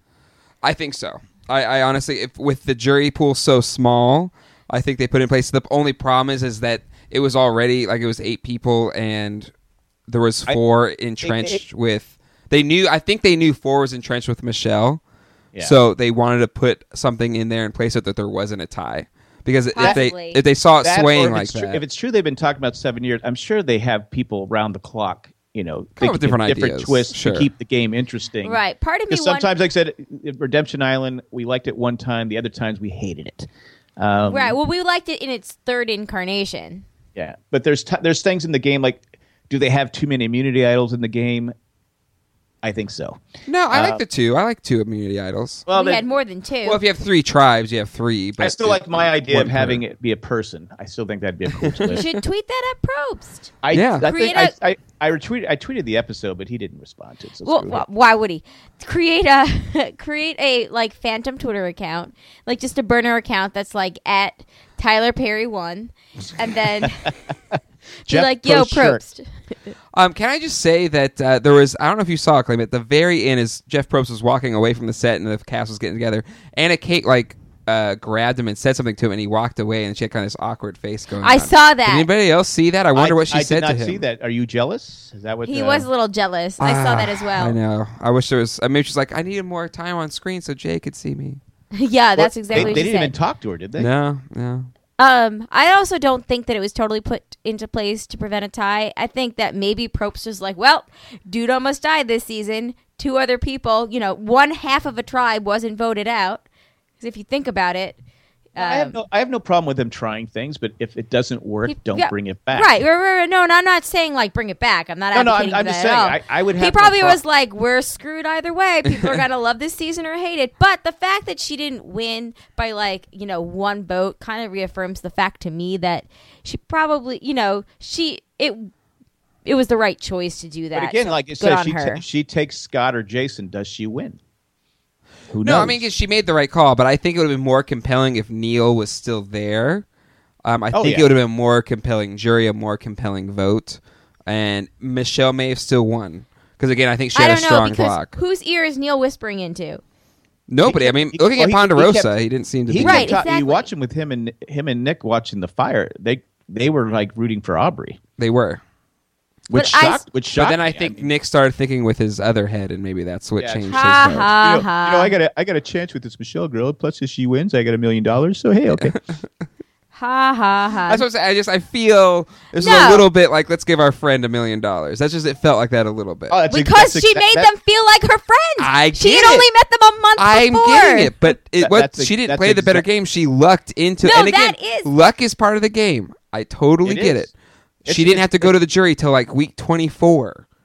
I think so. I honestly, with the jury pool so small, I think they put in place. The only problem is that it was already it was 8 people, and there was 4 entrenched with. They knew. I think they knew 4 was entrenched with Michelle, so they wanted to put something in there in place so that there wasn't a tie. Because Possibly. if they saw it That, swaying or like if that, it's true they've been talking about 7 years, I'm sure they have people around the clock. Come up with thinking different of ideas. twists Sure. to keep the game interesting. Right. Part of me Because sometimes, like I said, Redemption Island, we liked it one time. The other times, we hated it. right. Well, we liked it in its 3rd incarnation. Yeah, but there's things in the game like, do they have too many immunity idols in the game? I think so. no, I like the 2. I like 2 immunity idols. Well, We had more than 2. Well, if you have 3 tribes, you have 3. But I still like my idea of one having per- it be a person. I still think that'd be a cool you twist. should tweet that at Probst. Yeah. I Create think I tweeted the episode, but he didn't respond to it. So screw Well, it. why would he create a phantom Twitter account, just a burner account that's at Tyler Perry 1, and then be Jeff like, yo, Probst shirt. Probst. Can I just say that there was, I don't know if you saw, Claim, at the very end as Jeff Probst was walking away from the set and the cast was getting together, Anna Kate grabbed him and said something to him, and he walked away, and she had kind of this awkward face going on. I saw that. Did anybody else see that? I wonder what she I said did not to him. see that. Are you jealous? Is that what He was a little jealous. I saw that as well. I know. I wish there was. Maybe she's like, I needed more time on screen so Jay could see me. Yeah, that's exactly They what she didn't said. even talk to her, did they? No. I also don't think that it was totally put into place to prevent a tie. I think that maybe Probst was like, well, dude almost died this season. 2 other people, one half of a tribe wasn't voted out. Because if you think about it, I have no problem with them trying things, but if it doesn't work, don't bring it back. Right. No, and I'm not saying bring it back. I'm not advocating I'm for just that at saying. all. I would have. He no probably pro- was like, we're screwed either way. People are going to love this season or hate it. But the fact that she didn't win by 1 vote kind of reaffirms the fact to me that she probably, it was the right choice to do that. But again, So like it good says, on her. she takes Scott or Jason. Does she win? Who knows? No, I mean, she made the right call, but I think it would have been more compelling if Neil was still there. I think it would have been more compelling jury, a more compelling vote, and Michelle may have still won. Because, again, I think she had a strong block. Whose ear is Neil whispering into? Nobody. I mean, looking at Ponderosa, he didn't seem to be. Right, You exactly. watch him with him and Nick watching the fire. They were rooting for Aubrey, They were. which But shocked. But then I think Nick started thinking with his other head, and maybe that's what Yeah, changed his Ha vote. ha ha. I got a chance with this Michelle girl. Plus, if she wins, I got $1 million. So hey, okay. Ha ha ha. That's what I'm saying. I feel this is No. a little bit like, let's give our friend $1 million. That's just, it felt like that a little bit. Because she made them feel like her friends. She had only met them a month I'm before. getting it, but she didn't that's play the better exact- game. She lucked into No, and again, that is- luck is part of the game. I totally It get is. it. She didn't have to go to the jury till week 24.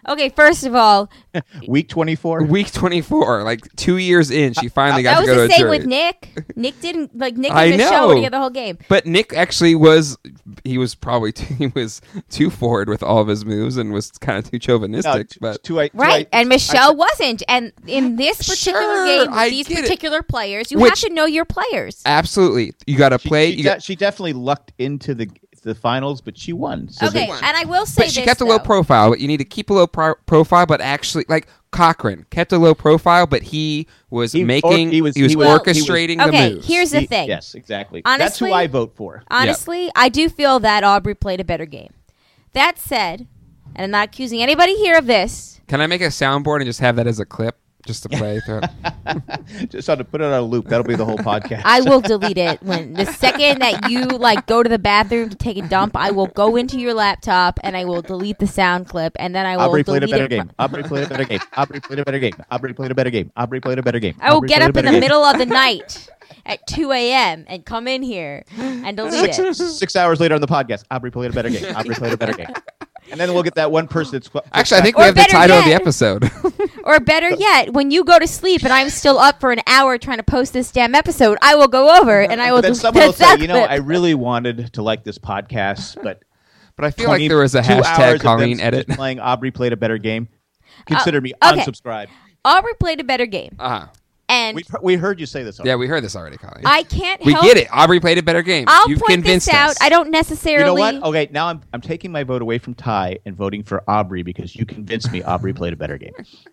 Okay, first of all, Week 24. Week 24, like 2 years in, she finally got that to was go the to a same jury. with Nick. Nick didn't I even show know. when he had the whole game. But Nick actually was probably he was too forward with all of his moves and was kind of too chauvinistic. But Right, and Michelle wasn't. And in this particular Sure, game, I with these get it. particular players, you Which- have to know your players. absolutely, you got to play. She definitely lucked into the finals, but she won. So Okay, won. and I will say But she this, kept a low though. profile. But you need to keep a low profile. But actually, like Cochran kept a low profile, but he was He was orchestrating the Okay, moves. here's the thing. Yes, exactly. That's Honestly- who I vote for. Honestly, I do feel that Aubrey played a better game. That said, and I'm not accusing anybody here of this, Can I make a soundboard and just have that as a clip, just to play through? Just have to put it on a loop. That'll be the whole podcast. I will delete it when the second that you go to the bathroom to take a dump. I will go into your laptop and I will delete the sound clip, and then I will Aubrey played a delete better it. game. Aubrey played a better game. Aubrey played a better game. Aubrey played a better game. Aubrey played a better game. I will Aubrey get played a up in better the game. middle of the night at 2 a.m. and come in here and delete it. 6 hours later on the podcast, Aubrey played a better game. Aubrey played a better game. And then we'll get that one person that's Actually, I think Or we have the better title of the yet- episode. Or better yet, when you go to sleep and I'm still up for an hour trying to post this damn episode, I will go over and I will Then delete someone will say, that you know, clip. I really wanted to like this podcast, but But I feel like there was a 22 hours hashtag of Colleen them edit. playing Aubrey played a better game. Consider me okay. unsubscribed. Aubrey played a better game. Uh-huh. And We heard you say this already. Yeah, we heard this already, Colleen. I can't We help get it. Aubrey played a better game. I'll You've point convinced this out. us. I don't necessarily. You know what? Okay, now I'm taking my vote away from Ty and voting for Aubrey because you convinced me Aubrey played a better game.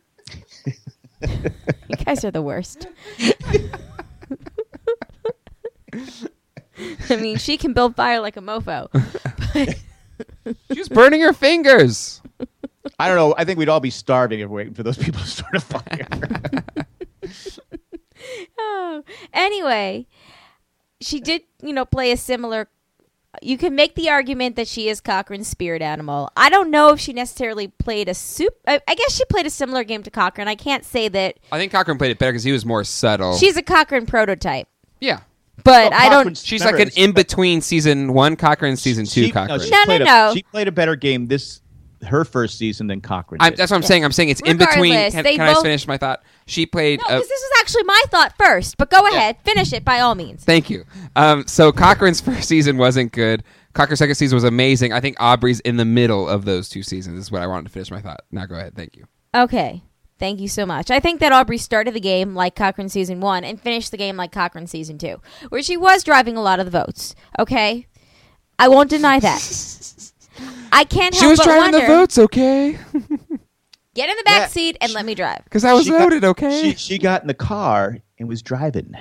You guys are the worst. I mean, she can build fire like a mofo. She's burning her fingers. I don't know. I think we'd all be starving if we're waiting for those people to start a fire. Oh. Anyway, she did, play a similar. You can make the argument that she is Cochran's spirit animal. I don't know if she necessarily played I guess she played a similar game to Cochran. I can't say that I think Cochran played it better because he was more subtle. she's a Cochran prototype. Yeah. But Well, I don't. Cochran's- She's remember, like an in-between season 1 Cochran, season 2 Cochran. No. She played a better game her first season than Cochran did. That's what I'm saying. I'm saying it's in between. Regardless, Can they I both- finish my thought? She played. No, because this was actually my thought first. But go ahead, finish it by all means. Thank you. So Cochran's first season wasn't good. Cochran's second season was amazing. I think Aubrey's in the middle of those two seasons is what I wanted to finish my thought. Now go ahead. Thank you. Okay. Thank you so much. I think that Aubrey started the game like Cochran season 1 and finished the game like Cochran season 2, where she was driving a lot of the votes. Okay? I won't deny that. I can't help She was but driving wonder. the votes, okay? Get in the back Yeah. seat and let me drive. Because I was She got- voted, okay? She got in the car and was driving.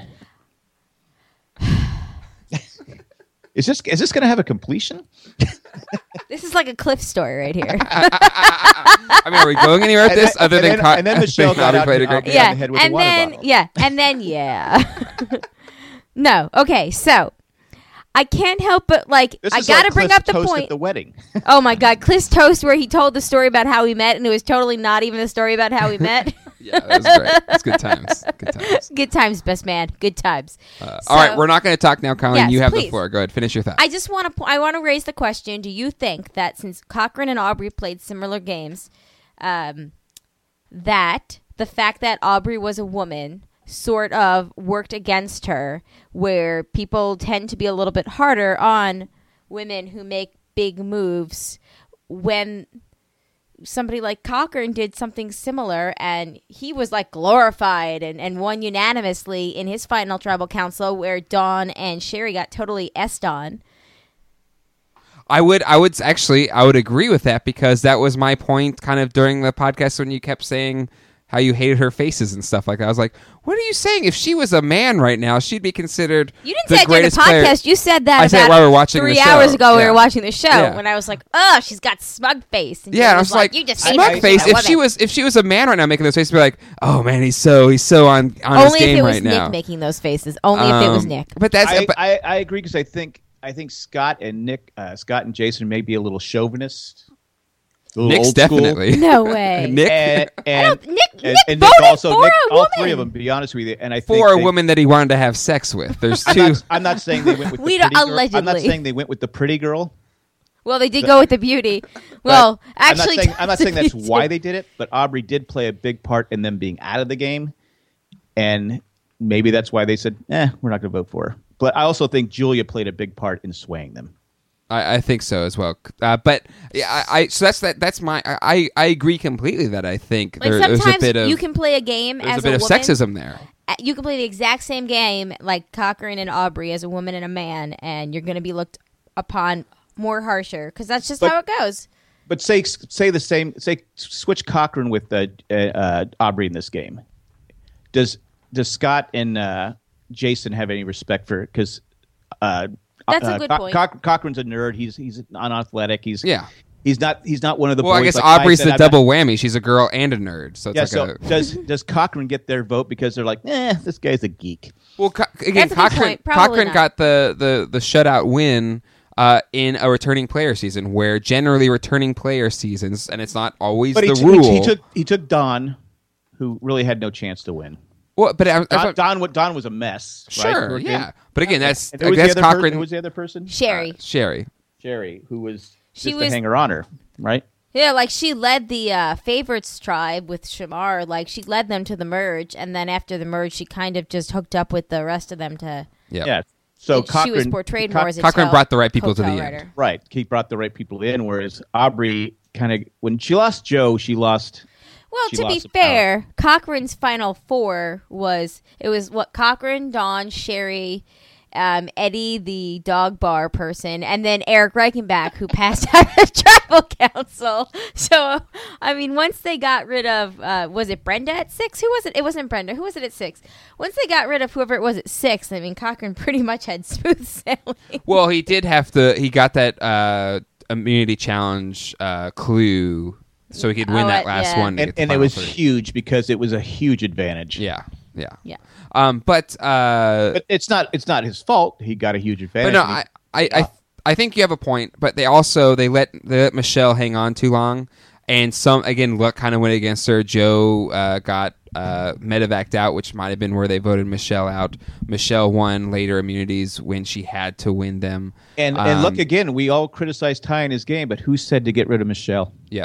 Is this going to have a completion? This is like a Cliff story right here. I mean, are we going anywhere with this other than and then Michelle got out played a and great game? on the head with a and water then bottle. yeah. No, okay, so I can't help but This I is gotta like bring Cliff's up the toast point. at the wedding. Oh my God, Cliff's toast, where he told the story about how we met, and it was totally not even the story about how we met. Yeah, that was great. It's good times. Good times. Good times, best man. Good times. All right, we're not going to talk now, Colleen. Yes, you have the please. floor. Go ahead. Finish your thought. I just want to. I want to raise the question: do you think that since Cochran and Aubrey played similar games, that the fact that Aubrey was a woman sort of worked against her, where people tend to be a little bit harder on women who make big moves when somebody like Cochran did something similar and he was glorified and won unanimously in his final tribal council, where Dawn and Sherry got totally essed on. I would agree with that because that was my point kind of during the podcast when you kept saying how you hated her faces and stuff like that. I was like, what are you saying? If she was a man right now, she'd be considered You didn't the say it during the greatest player. podcast. You said that I said it about while we were watching 3 the show. hours ago. We Yeah. were watching the show Yeah. when I was like, "Oh, she's got smug face." And Yeah, Jim and I was like, "You just hate smug her. face. She's a If she woman." was a man right now making those faces, be like, oh man, he's so on his Only game if it was right Nick now. making those faces. Only if it was Nick. But that's I agree because I think Scott and Jason may be a little chauvinist. A little Nick's old school. definitely No way. Nick And Nick Nick voted also for a all woman. three of them. To be honest with you, and I think for a they- woman that he wanted to have sex with. There's I'm two. not, I'm not saying they went with We the don't- pretty girl. I'm not allegedly. saying they went with the pretty girl. Well, they did go with the beauty. Well, actually, I'm not saying that's why they did it, but Aubrey did play a big part in them being out of the game, and maybe that's why they said, we're not going to vote for her. But I also think Julia played a big part in swaying them. I think so as well. But yeah, so that's my. I agree completely that I think like there's sometimes a bit of you can play a game there's as a bit of woman. sexism there. You can play the exact same game like Cochran and Aubrey as a woman and a man, and you're going to be looked upon more harsher because that's just how it goes. But say the same. Say switch Cochran with Aubrey in this game. Does Scott and Jason have any respect for? Because that's a good point. Cochran's a nerd. He's unathletic. He's not one of the. Well, boys I guess like Aubrey's said, the double whammy. She's a girl and a nerd. So it's does Cochran get their vote because they're like, this guy's a geek? Well, again, That's a good point. Probably Cochran not. got the shutout win in a returning player season, where generally returning player seasons, and it's not always But the rule. He took Don, who really had no chance to win. Well, but Don was a mess. Sure, right? yeah. But again, that's And who was I guess the other Cochran. Who was the other person? Sherry. Sherry. Sherry, who was She just was- a hanger-oner, right? Yeah, like she led the favorites tribe with Shamar. Like she led them to the merge, and then after the merge, she kind of just hooked up with the rest of them to. Yep. Yeah. So she Cochran was portrayed more as a Cochran brought the right people to the coattail end. rider. right. He brought the right people in, whereas Aubrey kind of when she lost Joe, she lost. Well, She to be lost the fair, Cochran's final four was Cochran, Dawn, Sherry, Eddie, the dog bar person, and then Eric Reichenbach, who passed out of tribal council. So, I mean, once they got rid of, was it Brenda at 6? Who was it? It wasn't Brenda. Who was it at 6? Once they got rid of whoever it was at 6, I mean, Cochran pretty much had smooth sailing. Well, he did have he got that immunity challenge clue, so he could win that last one. to get the And it final was 30. huge because it was a huge advantage. Yeah. Yeah. But But it's not his fault. He got a huge advantage. no, I think you have a point. But they let Michelle hang on too long, and some again luck kind of went against her. Joe got medevaced out, which might have been where they voted Michelle out. Michelle won later immunities when she had to win them. And look again, we all criticized Ty in his game, but who said to get rid of Michelle? Yeah.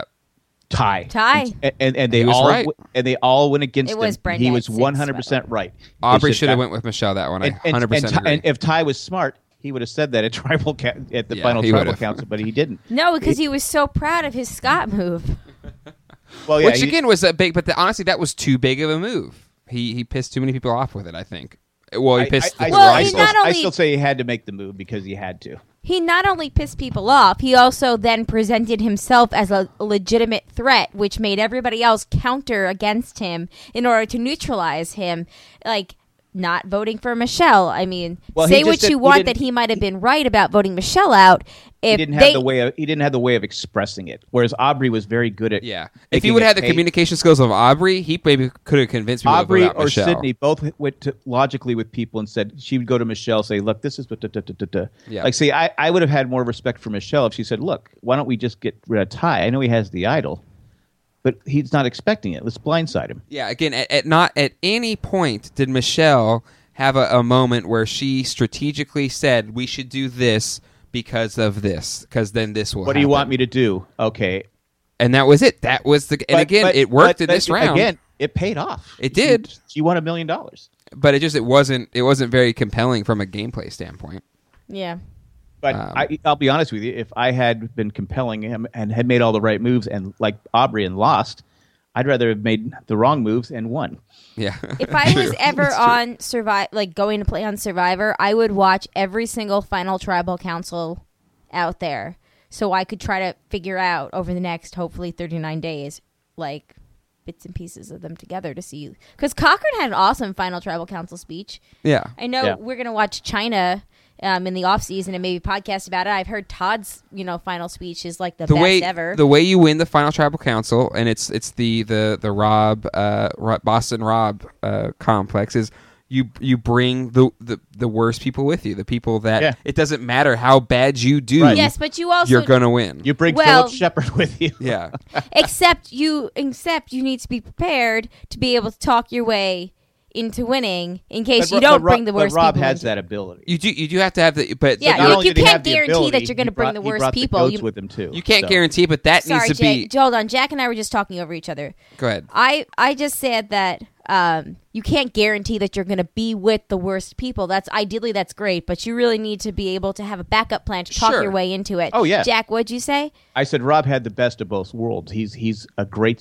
Ty. And they He was all right. and they all went against It was him. Brenda He at was 6, 100% right. They Aubrey said should have that- went with Michelle that one. I and 100% agree. and if Ty was smart, he would have said that at at the Yeah, final he tribal would've. council, but he didn't. No, because he was so proud of his Scott move. Well, yeah, Which again was a big, but honestly, that was too big of a move. He pissed too many people off with it. I think. Well, he pissed. I he still say he had to make the move because he had to. He not only pissed people off, he also then presented himself as a legitimate threat, which made everybody else counter against him in order to neutralize him. Like, not voting for Michelle. I mean, Well, say he what just you did- he want didn't- that he might have been right about voting Michelle out. He If didn't they, have the way of expressing it, whereas Aubrey was very good at. Yeah. If making he would it have had the pay- communication skills of Aubrey, he maybe could have convinced people Aubrey to vote out or Michelle. Sydney both went logically with people and said she would go to Michelle, say, "Look, this is what." Yeah. Like, see, I would have had more respect for Michelle if she said, "Look, why don't we just get rid of Ty? I know he has the idol, but he's not expecting it. Let's blindside him." Yeah. Again, not at any point did Michelle have a moment where she strategically said we should do this because of this, because then this will. What do you want me to do? Okay, And that was it. That was the. And again, it worked in this round. Again, it paid off. It did. She won $1 million. But it wasn't very compelling from a gameplay standpoint. yeah. But I'll be honest with you. If I had been compelling him and had made all the right moves and like Aubrey and lost, I'd rather have made the wrong moves and won. Yeah. If I was True. ever That's true. on going to play on Survivor, I would watch every single final tribal council out there, so I could try to figure out over the next hopefully 39 days, like bits and pieces of them together to see. Because Cochran had an awesome final tribal council speech. Yeah. I know Yeah. we're gonna watch China in the off season and maybe podcast about it. I've heard Todd's final speech is like the best way ever. the way you win the final tribal council, and it's the Rob Boston Rob complex, is you bring the worst people with you, the people that it doesn't matter how bad you do. Right. Yes, but you also you're gonna win. You bring Well- Philip Shepard with you. Yeah. except you need to be prepared to be able to talk your way into winning in case But you don't Rob- bring the worst but Rob people has into that ability. You do have to have the but Yeah, Not you only did he can't have the guarantee ability, that you're gonna he bring brought- the he worst brought people. The goats with him too. you can't So. guarantee, but that Sorry, needs to Jay. be. Hold on. Jack and I were just talking over each other. Go ahead. I just said that you can't guarantee that you're going to be with the worst people. That's great, but you really need to be able to have a backup plan to talk Sure. your way into it. Oh, yeah. Jack, what'd you say? I said Rob had the best of both worlds. He's great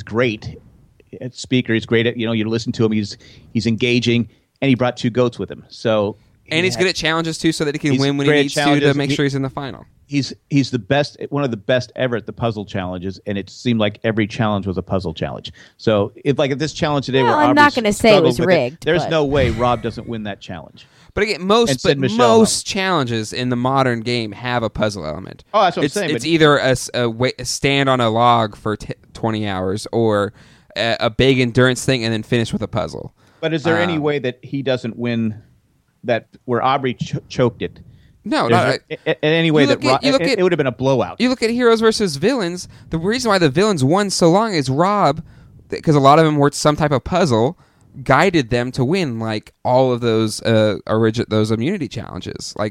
at speaker. He's great at you listen to him. He's engaging, and he brought two goats with him. So And he's good at challenges too, so that he can He's win when he great at needs to challenges. make sure he's in the final. he's the best, one of the best ever at the puzzle challenges, and it seemed like every challenge was a puzzle challenge. So if this challenge today, Well, where I'm Aubrey not gonna say it struggled was with rigged, there's but- no way Rob doesn't win that challenge. But again, And most Sid Michelle challenges in the modern game have a puzzle element. Oh, that's what I'm it's, saying, It's but- either a stand on a log for 20 hours or a big endurance thing and then finish with a puzzle. But is there any way that he doesn't win that where Aubrey choked it? No, There's in any way you that look at- you look at- it would have been a blowout. You look at heroes versus villains. The reason why the villains won so long is Rob, because a lot of them were some type of puzzle, guided them to win. Like all of those those immunity challenges. Like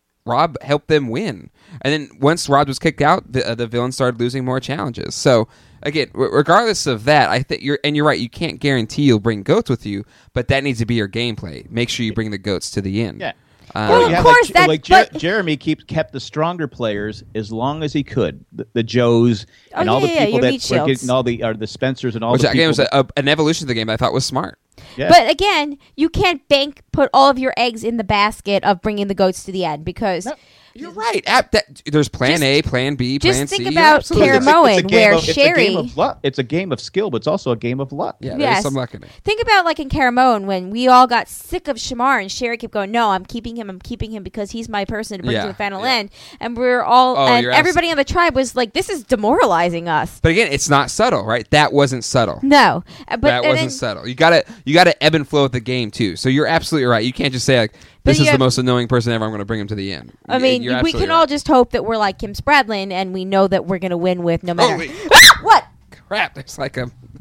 Rob helped them win, and then once Rob was kicked out, the villains started losing more challenges. So again, regardless of that, I think you're right. You can't guarantee you'll bring goats with you, but that needs to be your gameplay. Make sure you bring the goats to the end. Yeah. Well, You of have course, but- Jeremy kept the stronger players as long as he could. The Joes and Oh, all the yeah, people your that meat were shields. getting all the Spencers and all Which the again people. was an evolution of the game that I thought was smart. Yeah. But again, you can't put all of your eggs in the basket of bringing the goats to the end because You're right. There's Plan Just- A, Plan B, just Plan think C. about Absolutely. Kara Moen, where it's a Sherry- game of luck. It's a game of skill, but it's also a game of luck. Yeah, Yes. there's some luck in it. think about like in Caramone when we all got sick of Shamar and Sherry kept going, no, I'm keeping him because he's my person to bring to the final end. And we're all, and you're everybody on the tribe was like, this is demoralizing us. But again, it's not subtle, right? That wasn't subtle. No. But That and wasn't then- subtle. You gotta ebb and flow with the game too. So you're absolutely right. You can't just say like, this you is the have- most annoying person ever. I'm going to bring him to the end. I mean, You're we absolutely can right. all just hope that we're like Kim Spradlin and we know that we're going to win with no matter. Holy What? crap! There's like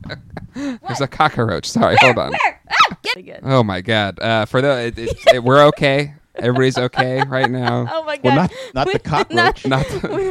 there's a cockroach. Sorry, hold on. Where? Ah, get Oh my god! For we're okay. Everybody's okay right now. Oh my god! Well, not the cockroach. Not the-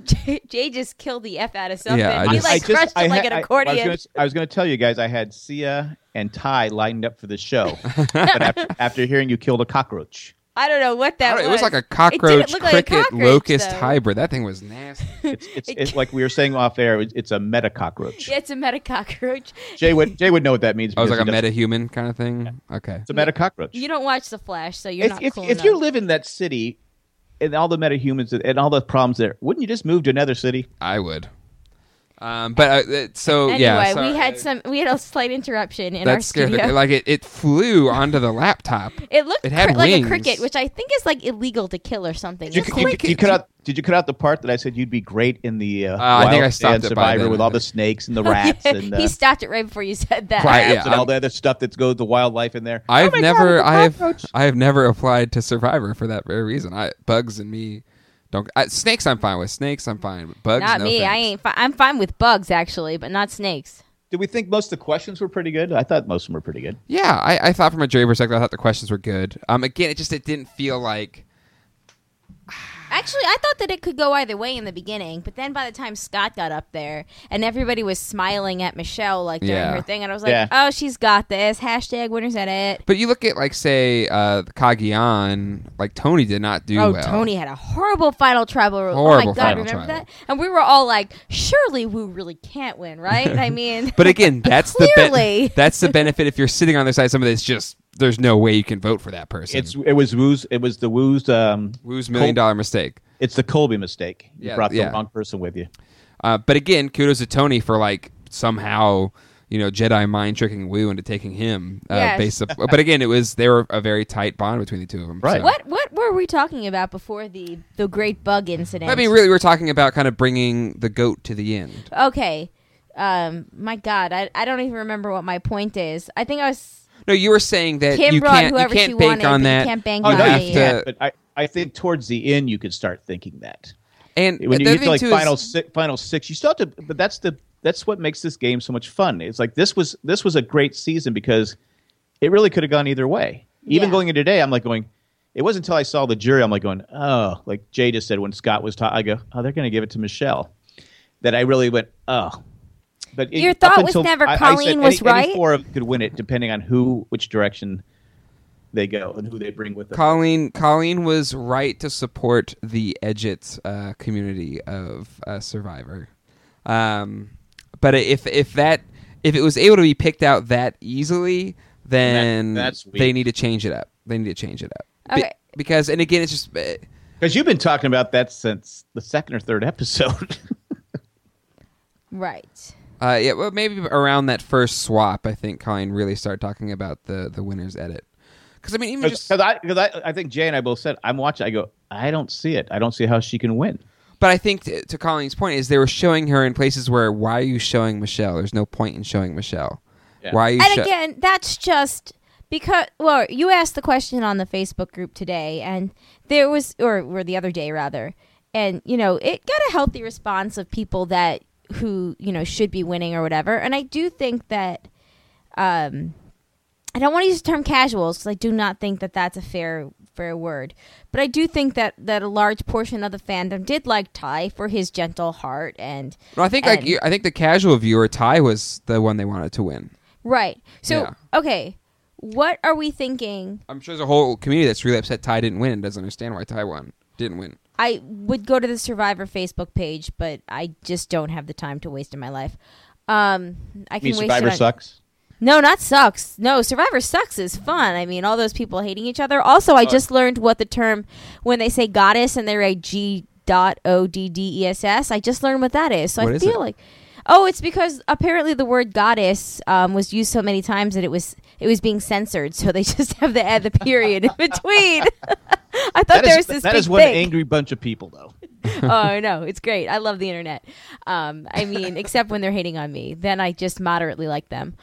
Jay just killed the F out of something. Yeah, he like crushed it like an accordion. I was going to tell you guys I had Sia and Ty lined up for the show, but after hearing you killed a cockroach. I don't know what that was. It was like a It didn't cockroach look like a cricket cockroach, locust though. hybrid. That thing was nasty. It's like we were saying off air. It's a meta cockroach. Yeah, it's a meta cockroach. Jay would know what that means. I was like a because he does- meta-human kind of thing. Okay. It's a meta cockroach. You don't watch The Flash, so you're not cool if enough. you live in that city and all the metahumans and all the problems there, wouldn't you just move to another city? I would. So Anyway, yeah, sorry. we had a slight interruption in That our scared studio. the, like it flew onto the laptop. It looked It had like wings. a cricket, which I think is like illegal to kill or something. Did you cut out the part that I said you'd be great in the I think I Wild stopped and it by Survivor then. with all the snakes and the rats and he stopped it right before you said that. Right, crabs yeah, and all the other stuff that goes to wildlife in there. I Oh have never applied to Survivor for that very reason. Bugs and me don't. Snakes I'm fine with. Snakes I'm fine with. Bugs Not no me. thanks. I ain't. I'm fine with bugs actually, but not snakes. Did we think most of the questions were pretty good? I thought most of them were pretty good. Yeah, I thought from a jury perspective, I thought the questions were good. Again, it didn't feel like. Actually, I thought that it could go either way in the beginning, but then by the time Scott got up there and everybody was smiling at Michelle like during Yeah. her thing, and I was like, Yeah. "Oh, she's got this." Hashtag winners at it. But you look at like say Kagian, like Tony did not do Oh, well. Tony had a horrible final tribal. Oh my Horrible god, final remember tribal. that? And we were all like, "Surely Wu really can't win, right?" I mean, But again, that's Clearly. that's the benefit if you're sitting on the side of somebody that's just there's no way you can vote for that person. It was the Woo's Wu's $1 million mistake. It's the Colby mistake. You Yeah, brought the yeah. wrong person with you. But again, kudos to Tony for like somehow Jedi mind tricking Wu into taking him. Yes. But again, they were a very tight bond between the two of them. Right. so. what were we talking about before the great bug incident? I mean, really, we're talking about kind of bringing the goat to the end. Okay. My God, I don't even remember what my point is. I think I was. No, you were saying that Kim you brought can't whoever bank she wanted, on but you that. can't bank Oh on no, me. you can't. But I think towards the end you could start thinking that. And When the you other get to thing like too is- final six, you still have to. But that's what makes this game so much fun. It's like this was a great season because it really could have gone either way. Even Yeah. going into today, I'm like going. It wasn't until I saw the jury, I'm like going, oh, like Jay just said when Scott was talking, I go, oh, they're going to give it to Michelle. That I really went, oh. But Your up thought was until- never I Colleen said was right? Any four of them could win it, depending on which direction they go and who they bring with them. Colleen was right to support the Edgett community of Survivor, but if it was able to be picked out that easily, then that's weak. they need to change it up. Okay. Because, and again, it's just Because you've been talking about that since the second or third episode. Right. yeah, well, maybe around that first swap, I think Colleen really started talking about the winner's edit. Because I mean, even just Because I think Jay and I both said, I'm watching. I go, I don't see it. I don't see how she can win. But I think to Colleen's point is they were showing her in places where, why are you showing Michelle? There's no point in showing Michelle. Yeah. Why are you? And again, that's just because. Well, you asked the question on the Facebook group today, and there was, or the other day rather, and it got a healthy response of people who should be winning or whatever. And I do think that, I don't want to use the term casuals because I do not think that that's a fair word. But I do think that a large portion of the fandom did like Ty for his gentle heart and. Well, I think I think the casual viewer, Ty was the one they wanted to win. Right. So Yeah. okay, what are we thinking? I'm sure there's a whole community that's really upset Ty didn't win and doesn't understand why Ty didn't win. I would go to the Survivor Facebook page, but I just don't have the time to waste in my life. I can waste Survivor it on, sucks. No, not sucks. No, Survivor sucks is fun. I mean, all those people hating each other. Also, I just learned what the term when they say goddess and they're a G.O.D.D.E.S.S. I just learned what that is. So What I is feel it? like, oh, it's because apparently the word goddess was used so many times that it was being censored. So they just have to add the period in between. I thought there was this That big is one thing. angry bunch of people, though. Oh no, it's great. I love the internet. I mean, except when they're hating on me, then I just moderately like them.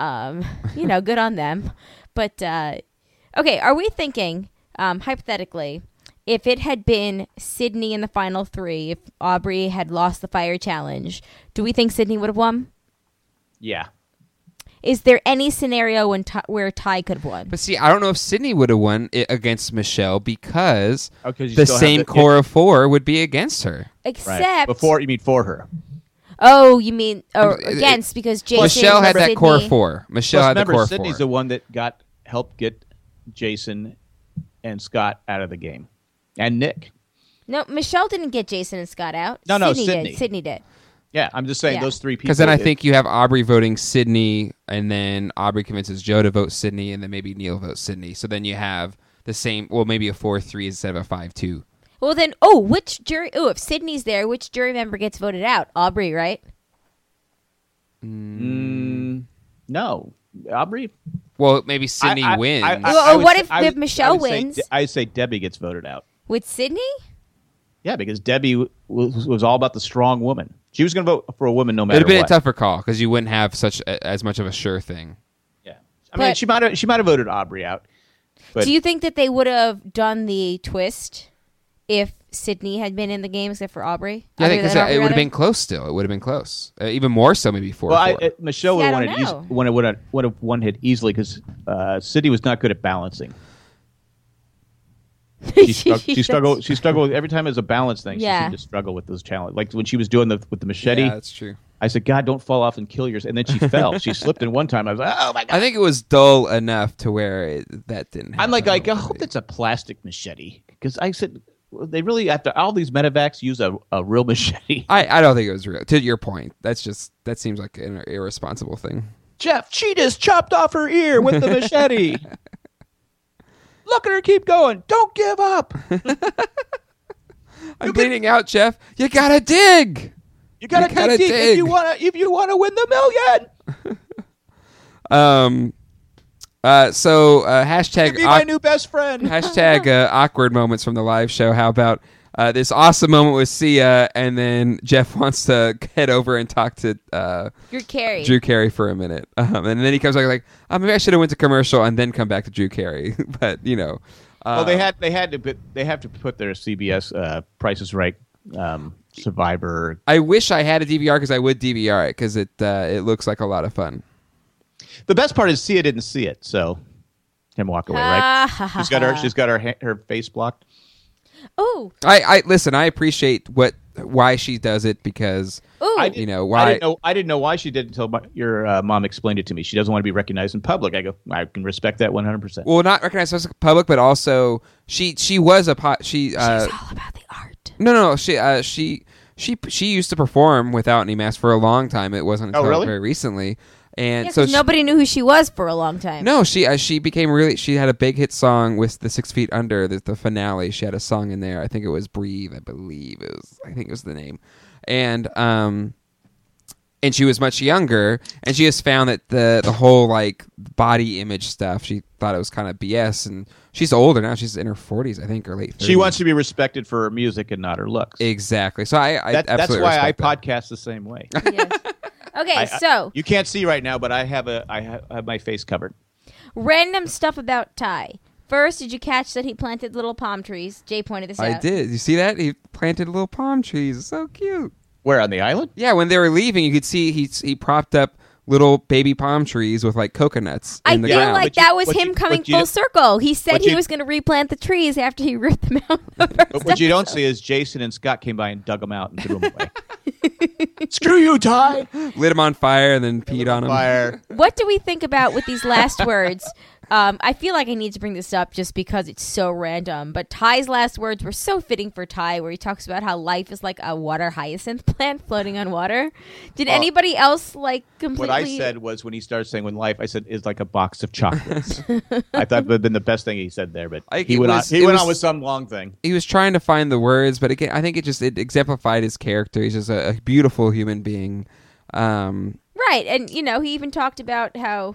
Good on them. But okay, are we thinking hypothetically, if it had been Sydney in the final three, if Aubrey had lost the fire challenge, do we think Sydney would have won? Yeah. Is there any scenario where Ty could have won? But see, I don't know if Sydney would have won it against Michelle because Okay, you the still have same core of four would be against her. Except Right. Before, you mean for her. oh, you mean against because Jason Michelle had that Sydney, core four. Michelle Plus, had the remember, core Sydney's four. the one that helped get Jason and Scott out of the game. And Nick. No, Michelle didn't get Jason and Scott out. No, Sydney Sydney. did. Sydney did. Yeah, I'm just saying Yeah. those three people. Because then I think you have Aubrey voting Sydney, and then Aubrey convinces Joe to vote Sydney, and then maybe Neil votes Sydney. So then you have the same, well, maybe a 4-3 instead of a 5-2. Well, then, which jury? Oh, if Sydney's there, which jury member gets voted out? Aubrey, right? No. Aubrey? Well, maybe Sydney wins. Well, what if I would- Michelle I would say- wins? I'd say Debbie gets voted out. With Sydney? Yeah, because Debbie was all about the strong woman. She was going to vote for a woman no It would matter have been what. a tougher call because you wouldn't have as much of a sure thing. Yeah, I mean, But- she might have voted Aubrey out. But Do you think that they would have done the twist if Sydney had been in the game except for Aubrey? Yeah, I think Other 'cause than Aubrey, it would have rather? been close still. It would have been close. Even more so maybe 4-4. well, Michelle would See, I have don't won know. would have won it easily because Sydney was not good at balancing. She struggled. She struggled every time it was a balance thing. Yeah. She seemed to struggle with those challenges. Like when she was doing with the machete. Yeah, that's true. I said, "God, don't fall off and kill yourself." And then she fell. She slipped in one time. I was like, "Oh my God!" I think it was dull enough to where that didn't happen. I'm like, I hope that's a plastic machete because I said well, they really after all these medevacs use a real machete. I don't think it was real. To your point, that seems like an irresponsible thing. Jeff, she just chopped off her ear with the machete. Look at her keep going. Don't give up. I'm bleeding out, Jeff. You gotta dig. You gotta dig deep if you wanna win the million. So hashtag Be my new best friend. hashtag awkward moments from the live show. How about this awesome moment with Sia, and then Jeff wants to head over and talk to Drew Carey. Drew Carey for a minute, and then he comes back like, maybe I should have went to commercial and then come back to Drew Carey. But Well, they have to put their CBS Price is Right Survivor. I wish I had a DVR because I would DVR it because it looks like a lot of fun. The best part is Sia didn't see it, so him walk away, right? She's got her face blocked. Oh, I listen. I appreciate why she does it because ooh. you know why. I didn't know why she did it until your mom explained it to me. She doesn't want to be recognized in public. I go, I can respect that 100%. Well, not recognized as public, but also she was she's all about the art. No. She used to perform without any mask for a long time. It wasn't until really? very recently, and Yeah, so nobody knew who she was for a long time. No, she became really. She had a big hit song with the 6 Feet Under, the finale. She had a song in there. I think it was "Breathe." I think it was the name, and she was much younger, and she just found that the whole like body image stuff. She thought it was kind of BS, and she's older now. She's in her 40s, I think, or late 30s. She wants to be respected for her music and not her looks. Exactly. So that's absolutely why I respect that. podcast the same way. Yes. Okay, so You can't see right now, but I have my face covered. random stuff about Ty. First, did you catch that he planted little palm trees? Jay pointed this out. I did. You see that? He planted little palm trees. It's so cute. Where, on the island? Yeah, when they were leaving, you could see he propped up little baby palm trees with like coconuts I in the feel ground. like that was him coming full circle. He said he was going to replant the trees after he ripped them out. But what you don't see is Jason and Scott came by and dug them out and threw them away. Screw you, Ty! Lit him on fire and then peed on him. Fire. What do we think about with these last words? I feel like I need to bring this up just because it's so random. But Ty's last words were so fitting for Ty, where he talks about how life is like a water hyacinth plant floating on water. Did anybody else like completely? What I said was when he started saying "when life," I said is like a box of chocolates. I thought it would have been the best thing he said there, but he went on with some long thing. He was trying to find the words, but again, I think it exemplified his character. He's just a beautiful human being. Right, and he even talked about how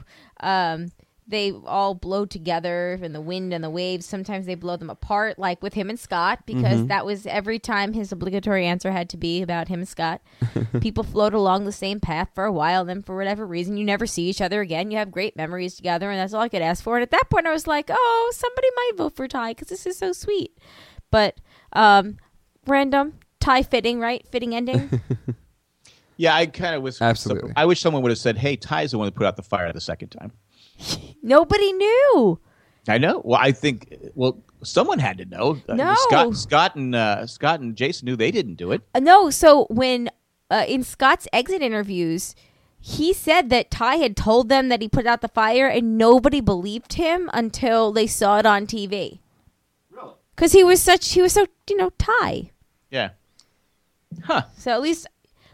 they all blow together in the wind and the waves. Sometimes they blow them apart, like with him and Scott, because that was every time his obligatory answer had to be about him and Scott. People float along the same path for a while, then for whatever reason, you never see each other again. You have great memories together, and that's all I could ask for. And at that point, I was like, oh, somebody might vote for Ty, because this is so sweet. But random, Ty fitting, right? Fitting ending. Yeah, I kind of was. Absolutely. I wish someone would have said, "Hey, Ty's the one that put out the fire the second time." Nobody knew. I know. Well, I think. Well, someone had to know. No. Scott and Jason knew they didn't do it. No. So when in Scott's exit interviews, he said that Ty had told them that he put out the fire, and nobody believed him until they saw it on TV. Really? Because he was so Ty. Yeah. Huh. So at least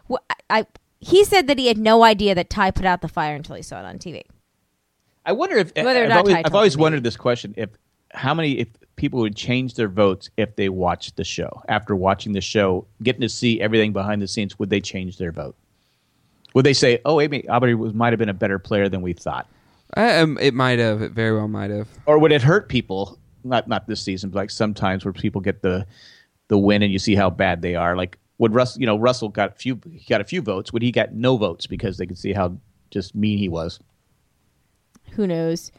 he said that he had no idea that Ty put out the fire until he saw it on TV. I wonder if Whether or not Ty I've told always him, wondered this question: if people would change their votes if they watched the show, after watching the show, getting to see everything behind the scenes, would they change their vote? Would they say, "Oh, maybe Aubrey might have been a better player than we thought"? It might have. It very well might have. Or would it hurt people? Not this season, but like sometimes where people get the win and you see how bad they are. Like would Russell got a few votes? Would he got no votes because they could see how just mean he was? Who knows?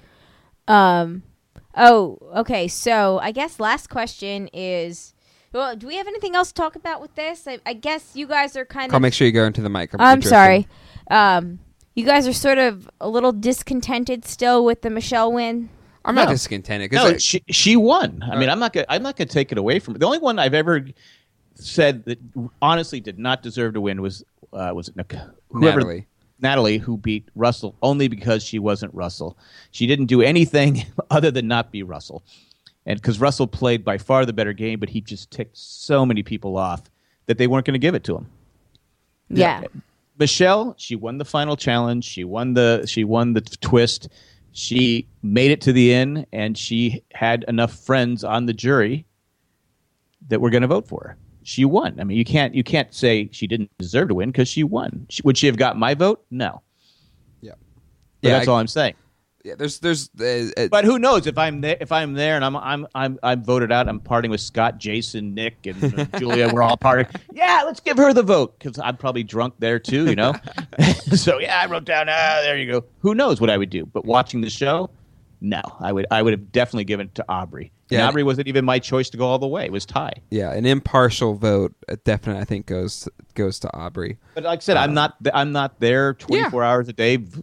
Oh, okay. So I guess last question is, well, do we have anything else to talk about with this? I guess you guys are kind I'll of... make sure you go into the mic. I'm sorry. You guys are sort of a little discontented still with the Michelle win. I'm not discontented. No, she won. I mean, I'm not gonna take it away from her. The only one I've ever said that honestly did not deserve to win was it Natalie, who beat Russell only because she wasn't Russell. She didn't do anything other than not be Russell. And because Russell played by far the better game, but he just ticked so many people off that they weren't going to give it to him. Yeah. Michelle, she won the final challenge. She won the twist. She made it to the end, and she had enough friends on the jury that were going to vote for her. She won. I mean, you can't say she didn't deserve to win because she won. Would she have got my vote? No. Yeah. But that's all I'm saying. Yeah. There's. But who knows if I'm there and I'm voted out. I'm partying with Scott, Jason, Nick, and Julia. We're all partying. Yeah, let's give her the vote because I'm probably drunk there too. So yeah, I wrote down. There you go. Who knows what I would do? But watching the show, no, I would have definitely given it to Aubrey. Yeah, and Aubrey wasn't even my choice to go all the way. It was Ty. Yeah, an impartial vote definitely I think goes to Aubrey. But like I said, I'm not there 24 hours a day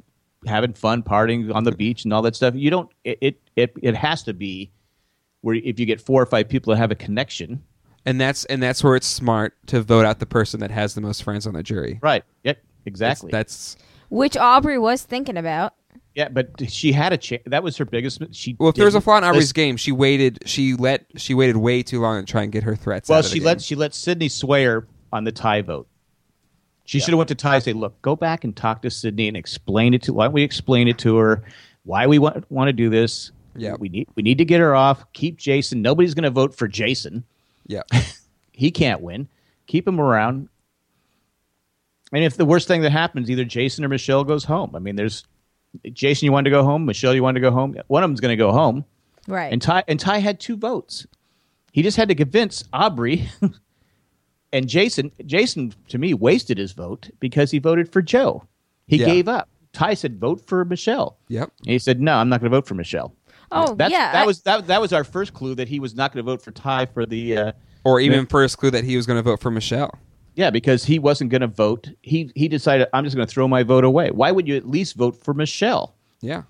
having fun, partying on the beach and all that stuff. You don't. It has to be where if you get 4 or 5 people that have a connection. And that's where it's smart to vote out the person that has the most friends on the jury. Right. Yep. Exactly. That's Which Aubrey was thinking about. yeah, but she had a chance. That was her biggest. well. If there was a flaw in Aubrey's game, she waited. She waited way too long to try and get her threats. Well, out of the game. she let Sydney swear on the tie vote. She should have went to Ty and say, "Look, go back and talk to Sydney and explain it to. Why don't we explain it to her? Why we want to do this? Yeah, we need to get her off. Keep Jason. Nobody's going to vote for Jason. Yeah, he can't win. Keep him around. And if the worst thing that happens, either Jason or Michelle goes home. I mean, there's Jason. You wanted to go home. Michelle, you wanted to go home. One of them's going to go home. Right. And Ty had 2 votes. He just had to convince Aubrey. And Jason, to me, wasted his vote because he voted for Joe. He gave up. Ty said, "Vote for Michelle." Yep. And he said, "No, I'm not going to vote for Michelle." Oh, yeah. That was our first clue that he was not going to vote for Ty for the. Or even first clue that he was going to vote for Michelle. Yeah, because he wasn't going to vote. He decided, I'm just going to throw my vote away. Why would you at least vote for Michelle? Yeah.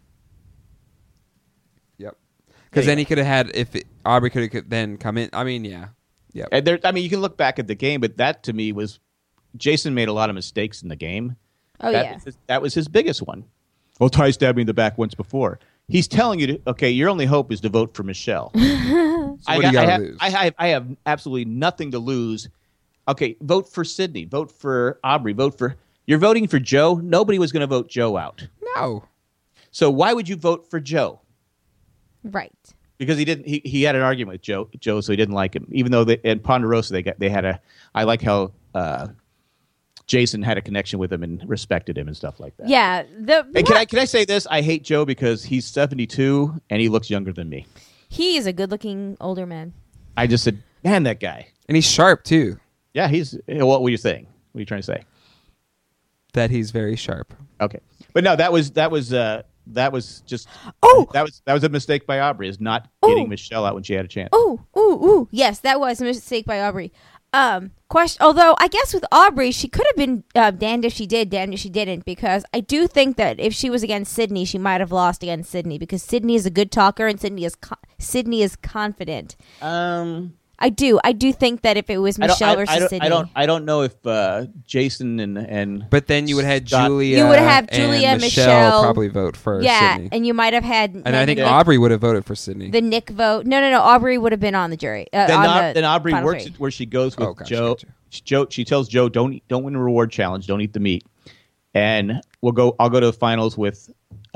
Yep. Because then he could have had Aubrey could have then come in. I mean, yeah. Yeah. And you can look back at the game, but that to me was Jason made a lot of mistakes in the game. Oh, yeah. That was his biggest one. Well, Ty stabbed me in the back once before. He's telling you, okay, your only hope is to vote for Michelle. So what do you gotta lose? I have absolutely nothing to lose. Okay, vote for Sydney. Vote for Aubrey. You're voting for Joe. Nobody was going to vote Joe out. No. So why would you vote for Joe? Right. Because he didn't. He had an argument with Joe, so he didn't like him. Even though in Ponderosa they had a. I like how Jason had a connection with him and respected him and stuff like that. Yeah. And can I say this? I hate Joe because he's 72 and he looks younger than me. He is a good-looking older man. I just said, man, that guy. And he's sharp too. Yeah, he's. What were you saying? What are you trying to say? That he's very sharp. Okay, but no, that was just. Oh, that was a mistake by Aubrey, is not getting Michelle out when she had a chance. Ooh. Yes, that was a mistake by Aubrey. Question. Although I guess with Aubrey, she could have been damned if she did, damned if she didn't. Because I do think that if she was against Sydney, she might have lost against Sydney because Sydney is a good talker and Sydney is confident. I do think that if it was Michelle versus Sydney, I don't know if Jason and. But then you would have Julia. You would have Julia, and Michelle probably vote for Sydney. And you might have had. And I think Aubrey would have voted for Sydney. The Nick vote. No. Aubrey would have been on the jury. Then Aubrey works it where she goes with Joe. Gotcha. She tells Joe, "Don't win a reward challenge. Don't eat the meat." And I'll go to the finals with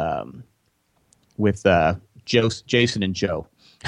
Jason and Joe.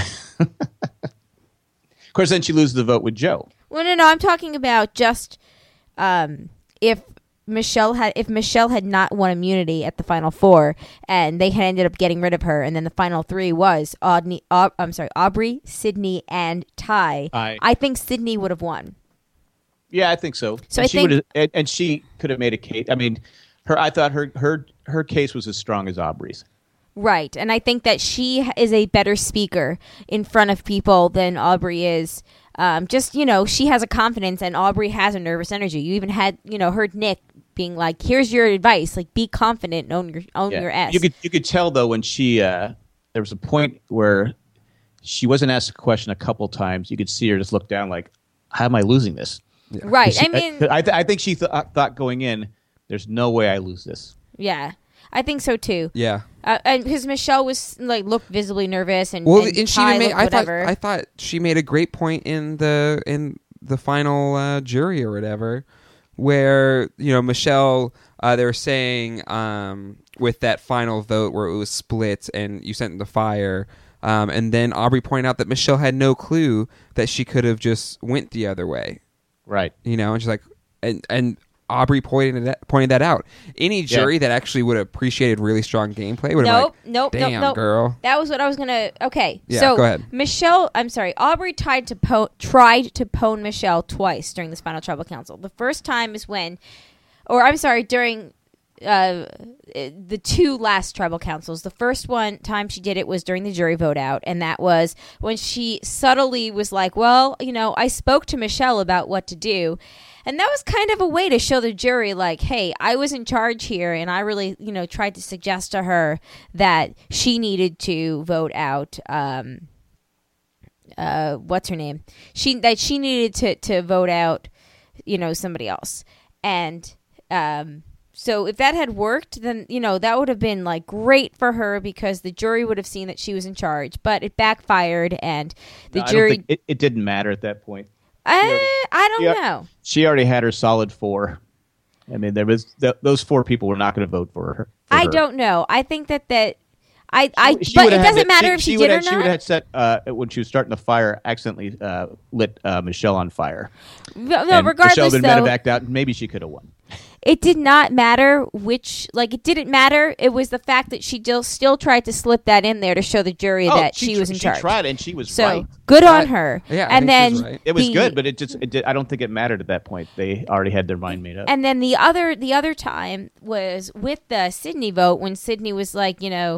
Of course, then she loses the vote with Joe. Well, no. I'm talking about just if Michelle had not won immunity at the final 4, and they had ended up getting rid of her, and then the final 3 was Aubrey, Sydney, and Ty. I think Sydney would have won. Yeah, I think so. So and she could have made a case. I mean, I thought her case was as strong as Aubrey's. Right, and I think that she is a better speaker in front of people than Aubrey is. She has a confidence, and Aubrey has a nervous energy. You even had, heard Nick being like, "Here's your advice: like, be confident, and own your ass." You could tell though when she there was a point where she wasn't asked a question a couple times. You could see her just look down, like, "How am I losing this?" Yeah. Right. I think she thought going in, "There's no way I lose this." Yeah. I think so too. Yeah, and because Michelle was looked visibly nervous, and she Ty made. whatever. I thought she made a great point in the final jury or whatever, where Michelle, they were saying with that final vote where it was split and you sent the fire, and then Aubrey pointed out that Michelle had no clue that she could have just went the other way, right? And she's like, and Aubrey pointed that out. Any jury that actually would have appreciated really strong gameplay would have Nope. Damn, girl. That was what I was gonna. Okay, yeah, so go ahead. Aubrey tried to pwn Michelle twice during this final tribal council. The first time is when, during the two last tribal councils. The first time she did it was during the jury vote out, and that was when she subtly was like, well, I spoke to Michelle about what to do. And that was kind of a way to show the jury, like, hey, I was in charge here, and I really, tried to suggest to her that she needed to vote out, what's her name? She needed to vote out, somebody else. And so if that had worked, then, that would have been, like, great for her because the jury would have seen that she was in charge. But it backfired, and the jury... I don't think it didn't matter at that point. I don't know. She already had her solid 4. I mean, there was those 4 people were not going to vote for her. I don't know. I think that but it doesn't matter if she did or not. She would have set when she was starting the fire, accidentally lit Michelle on fire. No, and regardless, Michelle been though, medevaced out. Maybe she could have won. It did not matter it didn't matter. It was the fact that she still tried to slip that in there to show the jury that she was in charge. She tried, and she was so right. Good on her. Yeah, and then right. It was good, but I don't think it mattered at that point. They already had their mind made up. And then the other time was with the Sydney vote when Sydney was like,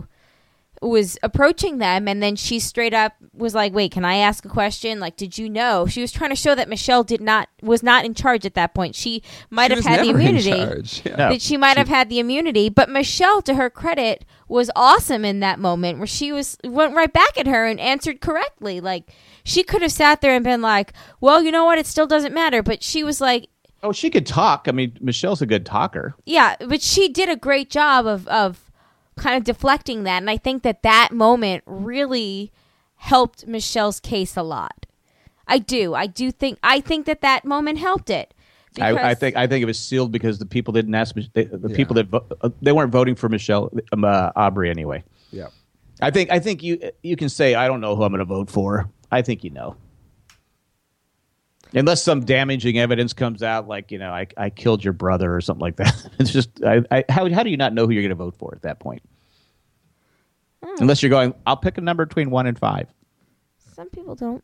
was approaching them, and then she straight up was like, wait, can I ask a question? Like, did you know? She was trying to show that Michelle was not in charge at that point. She might have had the immunity. Yeah. She might have had the immunity, but Michelle, to her credit, was awesome in that moment where she went right back at her and answered correctly. Like, she could have sat there and been like, well, you know what? It still doesn't matter. But she was like, oh, she could talk. I mean, Michelle's a good talker. Yeah, but she did a great job of kind of deflecting that, and I think that moment really helped Michelle's case a lot. I think that moment helped it. I think it was sealed because the people didn't ask people that they weren't voting for Michelle Aubry anyway. Yeah, I think you can say I don't know who I'm going to vote for. I think you know. Unless some damaging evidence comes out, like, I killed your brother or something like that. It's just, how do you not know who you're going to vote for at that point? Unless you're going, I'll pick a number between 1 and 5. Some people don't.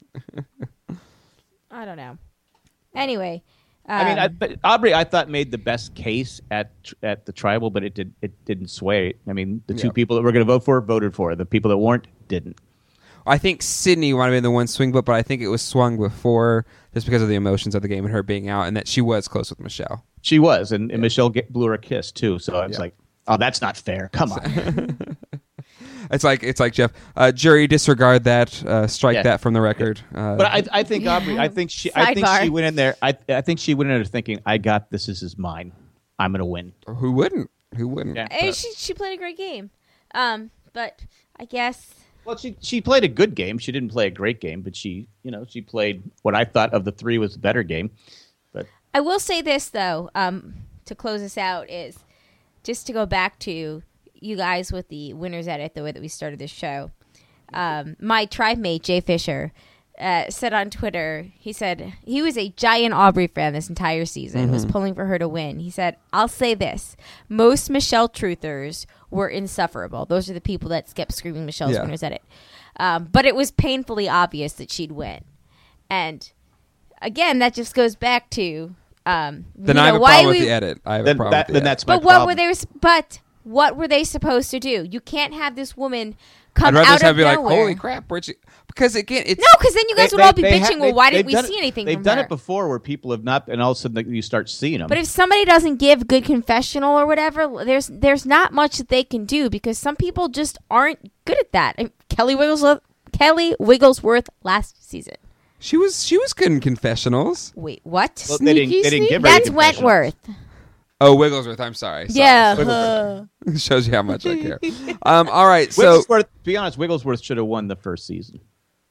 I don't know. Anyway. But Aubry, I thought, made the best case at the tribal, but it didn't sway. I mean, the two people that were going to vote for voted for. The people that weren't didn't. I think Sydney might have been the one swing vote, but I think it was swung before just because of the emotions of the game and her being out, and that she was close with Michelle. She was, and Michelle blew her a kiss too. So I was like, "Oh, that's not fair. Come on." It's like Jeff. Jury, disregard that. Strike that from the record. But I think Aubry. I think she went in there. I think she went in there thinking, "I got this. This is mine. I'm going to win." Who wouldn't? Yeah. She played a great game. But I guess. Well, she played a good game. She didn't play a great game, but she played what I thought of the 3 was a better game. But I will say this though, to close us out, is just to go back to you guys with the winner's edit, the way that we started this show. My tribe mate Jay Fisher said on Twitter, he said he was a giant Aubry fan this entire season, was pulling for her to win. He said, I'll say this, most Michelle truthers were insufferable. Those are the people that kept screaming Michelle's winner's edit. But it was painfully obvious that she'd win. And again, that just goes back to then I have a problem with the edit. I have a problem with the edit. That's my problem. What were they supposed to do? You can't have this woman come I'd rather out just of be like, nowhere. holy crap, where'd she... Because again, it's... No, because then you guys would all be bitching, well, why didn't we see anything from her? They've done it before where people have not, and all of a sudden you start seeing them. But if somebody doesn't give good confessional or whatever, there's not much that they can do because some people just aren't good at that. And Kelly Wigglesworth last season. She was good in confessionals. Wait, what? Well, they didn't give her That's any Wentworth. Oh, Wigglesworth. I'm sorry. Yeah. Shows you how much I care. All right. So, to be honest, Wigglesworth should have won the first season.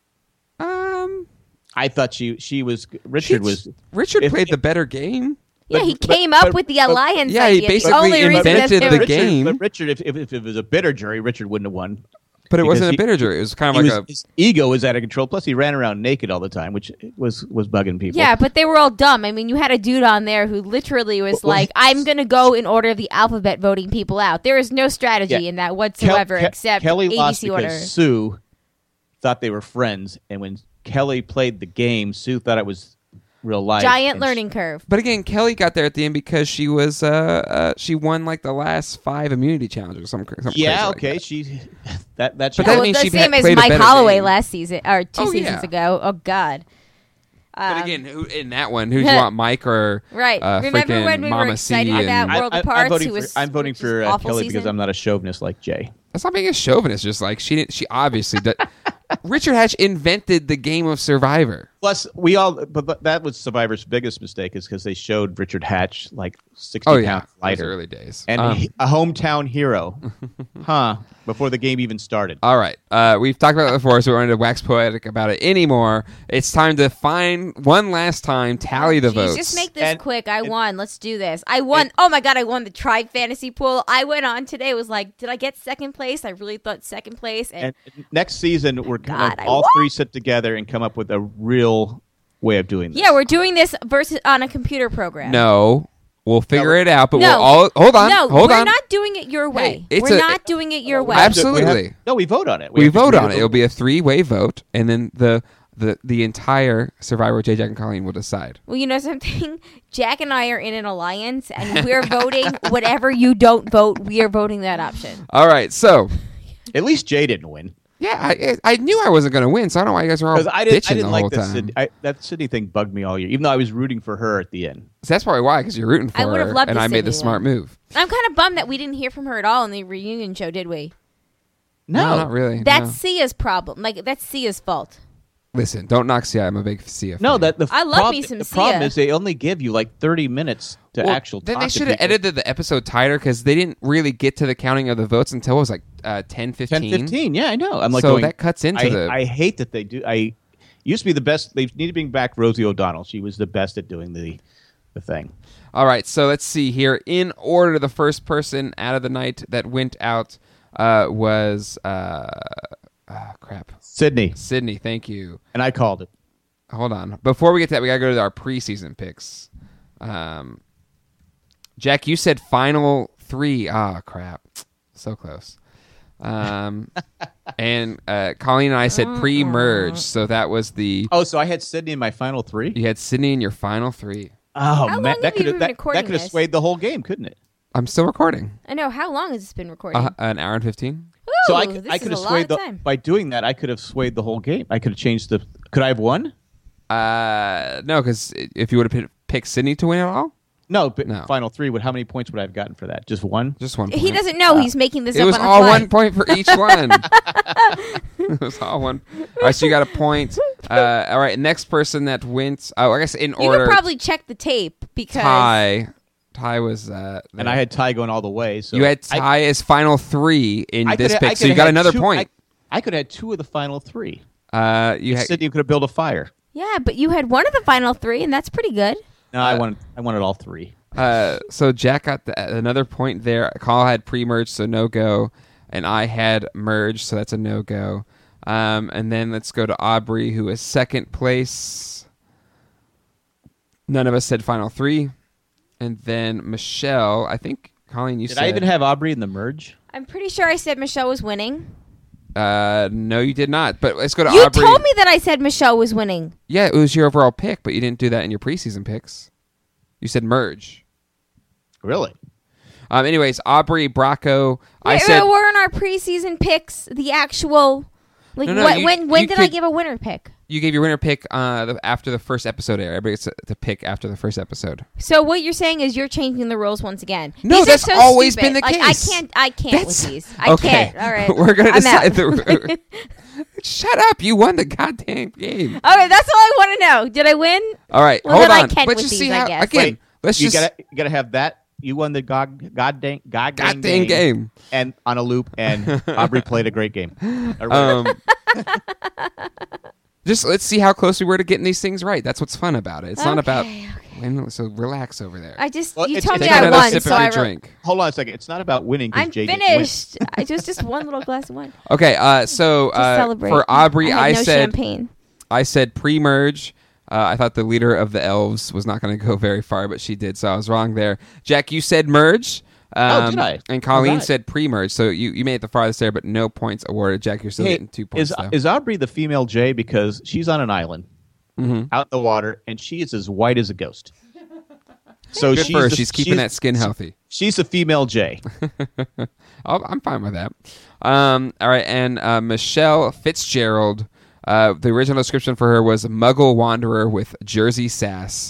I thought she was. Richard played the better game. Yeah, he came up with the alliance. Yeah, he basically invented the game. But Richard, if it was a bitter jury, Richard wouldn't have won. But it wasn't a bitter jury. It was kind of like his ego was out of control. Plus, he ran around naked all the time, which was bugging people. Yeah, but they were all dumb. I mean, you had a dude on there who literally was like, "I'm going to go in order of the alphabet, voting people out." There is no strategy in that whatsoever, except Kelly ABC lost because order. Sue thought they were friends, and when Kelly played the game, Sue thought it was real life. Giant and learning curve. But again, Kelly got there at the end because she was she won like the last 5 immunity challenges or something Yeah, crazy okay. like She that But she- that Well, means the she same as played a Mike better Holloway game. last season or 2 Oh, seasons yeah. ago. Oh God. But again, who in that one? Who do you want, Mike or Right. Remember freaking when we were Mama excited C about and- World Apart? I'm voting who was, I'm voting which was for awful Kelly season? because I'm not a chauvinist like Jay. That's not being a chauvinist. Just like she didn't. She obviously did. Richard Hatch invented the game of Survivor. Plus, but that was Survivor's biggest mistake is because they showed Richard Hatch like 60 Oh yeah, pounds those lighter. early days. And a hometown hero. Before the game even started. All right. We've talked about it before, so we don't need to wax poetic about it anymore. It's time to one last time, tally the Jeez, votes. Just make this And- quick. I won. Let's do this. I won. Oh my God, I won the Tribe Fantasy Pool. I went on today. Was like, did I get second place? I really thought second place. And And next season, we're going God, to I all won. 3 sit together and come up with a real way of doing this. yeah, we're doing this versus on a computer program. No, we'll figure it out, but No. we'll all hold on. No, hold we're on. not doing it your way. it's We're a- not doing it your way. Absolutely. We vote on it. We have to vote create on it. It'll be a 3-way vote, and then the entire Survivor J. Jack and Colleen will decide. Well, you know something? Jack and I are in an alliance, and we're voting whatever you don't vote. We are voting that option. All right, so At least Jay didn't win. yeah, I knew I wasn't going to win, so I don't know why you guys are all Because I bitching didn't the like whole that time. Sydney, that Sydney thing bugged me all year, even though I was rooting for her at the end. So that's probably why, because you're rooting for I would've her, loved and to I made the Sydney smart win. move. I'm kind of bummed that we didn't hear from her at all in the reunion show, did we? No, not really. That's no. Sia's problem. Like, that's Sia's fault. Listen, don't knock Sia. I'm a big Sia fan. No, I love me some the problem Sia. is they only give you like 30 minutes to Well, actual then talk they to should have people. edited the episode tighter because they didn't really get to the counting of the votes until it was like 10, 15. 10-15, yeah, I know. I'm like So going, that cuts into the- I hate that they do. I used to be the best. They need to bring back Rosie O'Donnell. She was the best at doing the thing. All right, so let's see here. In order, the first person out of the night that went out was crap. Sydney, Sydney, thank you. and I called it. Hold on. Before we get to that, we gotta go to our preseason picks. Jack, you said final 3. Ah, crap. So close. And Colleen and I said pre-merge, so that was the. Oh, so I had Sydney in my final 3. You had Sydney in your final 3. Oh How man, long have that you could been that recording could have this? swayed the whole game, couldn't it? I'm still recording. I know. How long has this been recording? An hour and 15. So Ooh, I this could is have a swayed lot of time. by doing that. I could have swayed the whole game. I could have changed the. Could I have won? No, because if you would have picked Sydney to win it all, No, but No. final 3. How many points would I have gotten for that? Just 1. just 1 point. He doesn't know. He's making this It up was on the all fly. 1 point for each one. It was all one. All right, so you got a point. All right, next person that went. Oh, I guess in You order. could probably check the tape because Ty was. And I had Ty going all the way. So You had I- Ty as final 3 in I this could- I pick, so could you have got had another 2 point. I could have had 2 of the final 3. You had. Sydney could have built a fire. yeah, but you had one of the final 3, and that's pretty good. No, I wanted all 3. So Jack got another point there. Carl had pre-merge, so no go, and I had merge, so that's a no go. And then let's go to Aubrey, who is second place. None of us said final 3, and then Michelle. I think Colleen, you Did said. I even have Aubrey in the merge? I'm pretty sure I said Michelle was winning. No, you did not. But let's go to You Aubrey. told me that I said Michelle was winning. Yeah, it was your overall pick, but you didn't do that in your preseason picks. You said merge. Really? Anyways, Aubrey, Bracco. I Yeah, said we're in our preseason picks. The actual, like, No, what, you- when you did I could- give a winner pick? you gave your winner pick after the first episode aired. Everybody gets to pick after the first episode. So what you're saying is you're changing the rules once again. No, These are that's so always stupid. been the Like, case. I can't That's- with these. I okay. can't. All right, We're gonna I'm decide out. the. Shut up! You won the goddamn game. Okay, that's all I want to know. Did I win? All right, Well, hold then I on. can Let's with just these, see I how guess. again. Wait, Let's you just gotta have that. You won the goddamn game. and on a loop, and Aubrey played a great game. Just let's see how close we were to getting these things right. That's what's fun about it. It's not about. Okay. So relax over there. I just Well, you it's- told me Take I another won, sip so of I your drink. Hold on a second. It's not about winning. 'cause I'm Jay didn't win. finished. I just one little glass of wine. Okay, so Just celebrate. for Aubrey, I I had no said champagne. I said pre-merge. I thought the leader of the elves was not going to go very far, but she did, so I was wrong there. Jack, you said merge. Did I? And Colleen Alright. said pre-merge, so you made it the farthest there, but no points awarded. Jack, you're still Hey, getting 2 points. though. is Aubrey the female Jay because she's on an island? out in the water, and she is as white as a ghost. So Good for her. She's keeping that skin healthy. She's a female J. I'm fine with that. All right, and Michelle Fitzgerald. The original description for her was Muggle Wanderer with Jersey sass.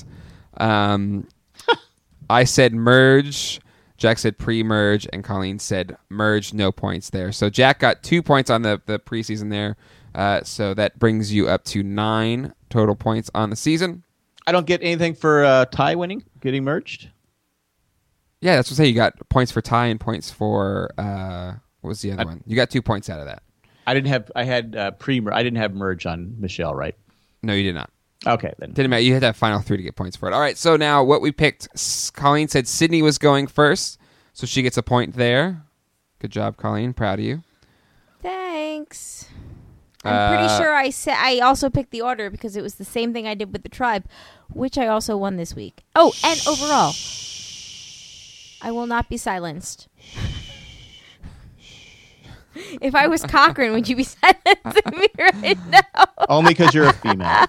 I said merge. Jack said pre-merge, and Colleen said merge. No points there. So Jack got 2 points on the preseason there. So that brings you up to 9 total points on the season. I don't get anything for Ty winning, getting merged. Yeah, that's what I say. You got points for Ty and points for what was the other one? You got 2 points out of that. I didn't have. I had pre-merge. I didn't have merge on Michelle, right? No, you did not. Okay, then. Didn't matter. You had that final 3 to get points for it. All right, so now what we picked, Colleen said Sydney was going first, so she gets a point there. Good job, Colleen. Proud of you. Thanks. I'm pretty sure I also picked the order because it was the same thing I did with the tribe, which I also won this week. Oh, and overall, I will not be silenced. If I was Cochran, would you be silencing me right now? Only because you're a female.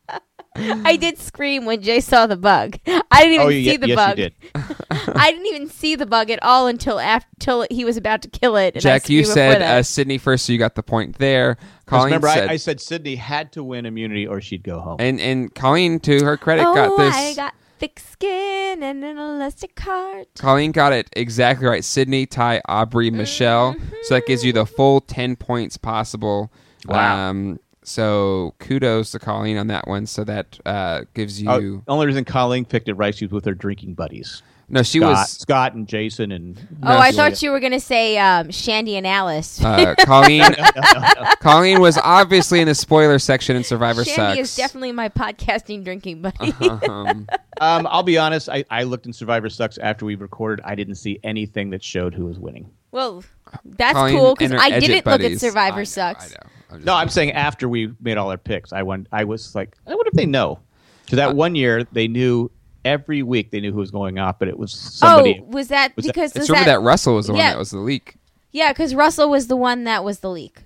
I did scream when Jay saw the bug. I didn't even see the bug. Yes, you did. I didn't even see the bug at all until he was about to kill it. And Jack, you said Sydney first, so you got the point there. Colleen remember, said, I said Sydney had to win immunity or she'd go home. And Colleen, to her credit, got this. I got thick skin and an elastic heart. Colleen got it exactly right. Sydney, Ty, Aubrey, Michelle. So that gives you the full 10 points possible. Wow. So kudos to Colleen on that one. So that gives you... The only reason Colleen picked it right, she was with her drinking buddies. No, she Scott, was... Scott and Jason and... I thought you were going to say Shandy and Alice. Colleen Colleen was obviously in the spoiler section in Survivor Sucks. Shandy is definitely my podcasting drinking buddy. I'll be honest, I looked in Survivor Sucks after we recorded. I didn't see anything that showed who was winning. Well, that's Colleen cool because and her I didn't Edgit look at buddies. Survivor Sucks. I know. No, I'm saying after we made all our picks, I was like, I wonder if they know. Because that one year, they knew every week they knew who was going off, but it was somebody. Oh, was that because... It's remember that Russell was the one that was the leak. Yeah, because Russell was the one that was the leak.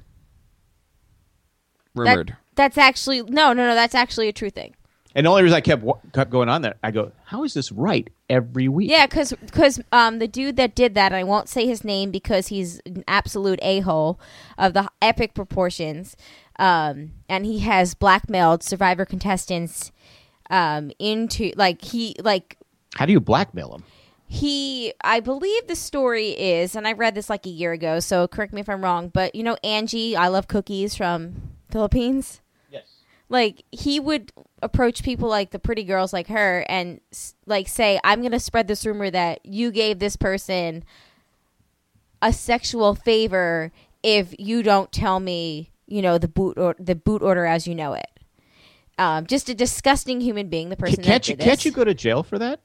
Rumored. That's actually... No, that's actually a true thing. And the only reason I kept going on there, I go, how is this right every week? Yeah, because the dude that did that, I won't say his name because he's an absolute a-hole of the epic proportions, and he has blackmailed Survivor contestants into How do you blackmail him? I believe the story is, and I read this like a year ago, so correct me if I'm wrong, but you know Angie, I Love Cookies from Philippines? Yes. Like, he would approach people like the pretty girls like her and like say, I'm going to spread this rumor that you gave this person a sexual favor if you don't tell me, you know, the boot order as you know it. Just a disgusting human being, the person that did this. Can't you go to jail for that?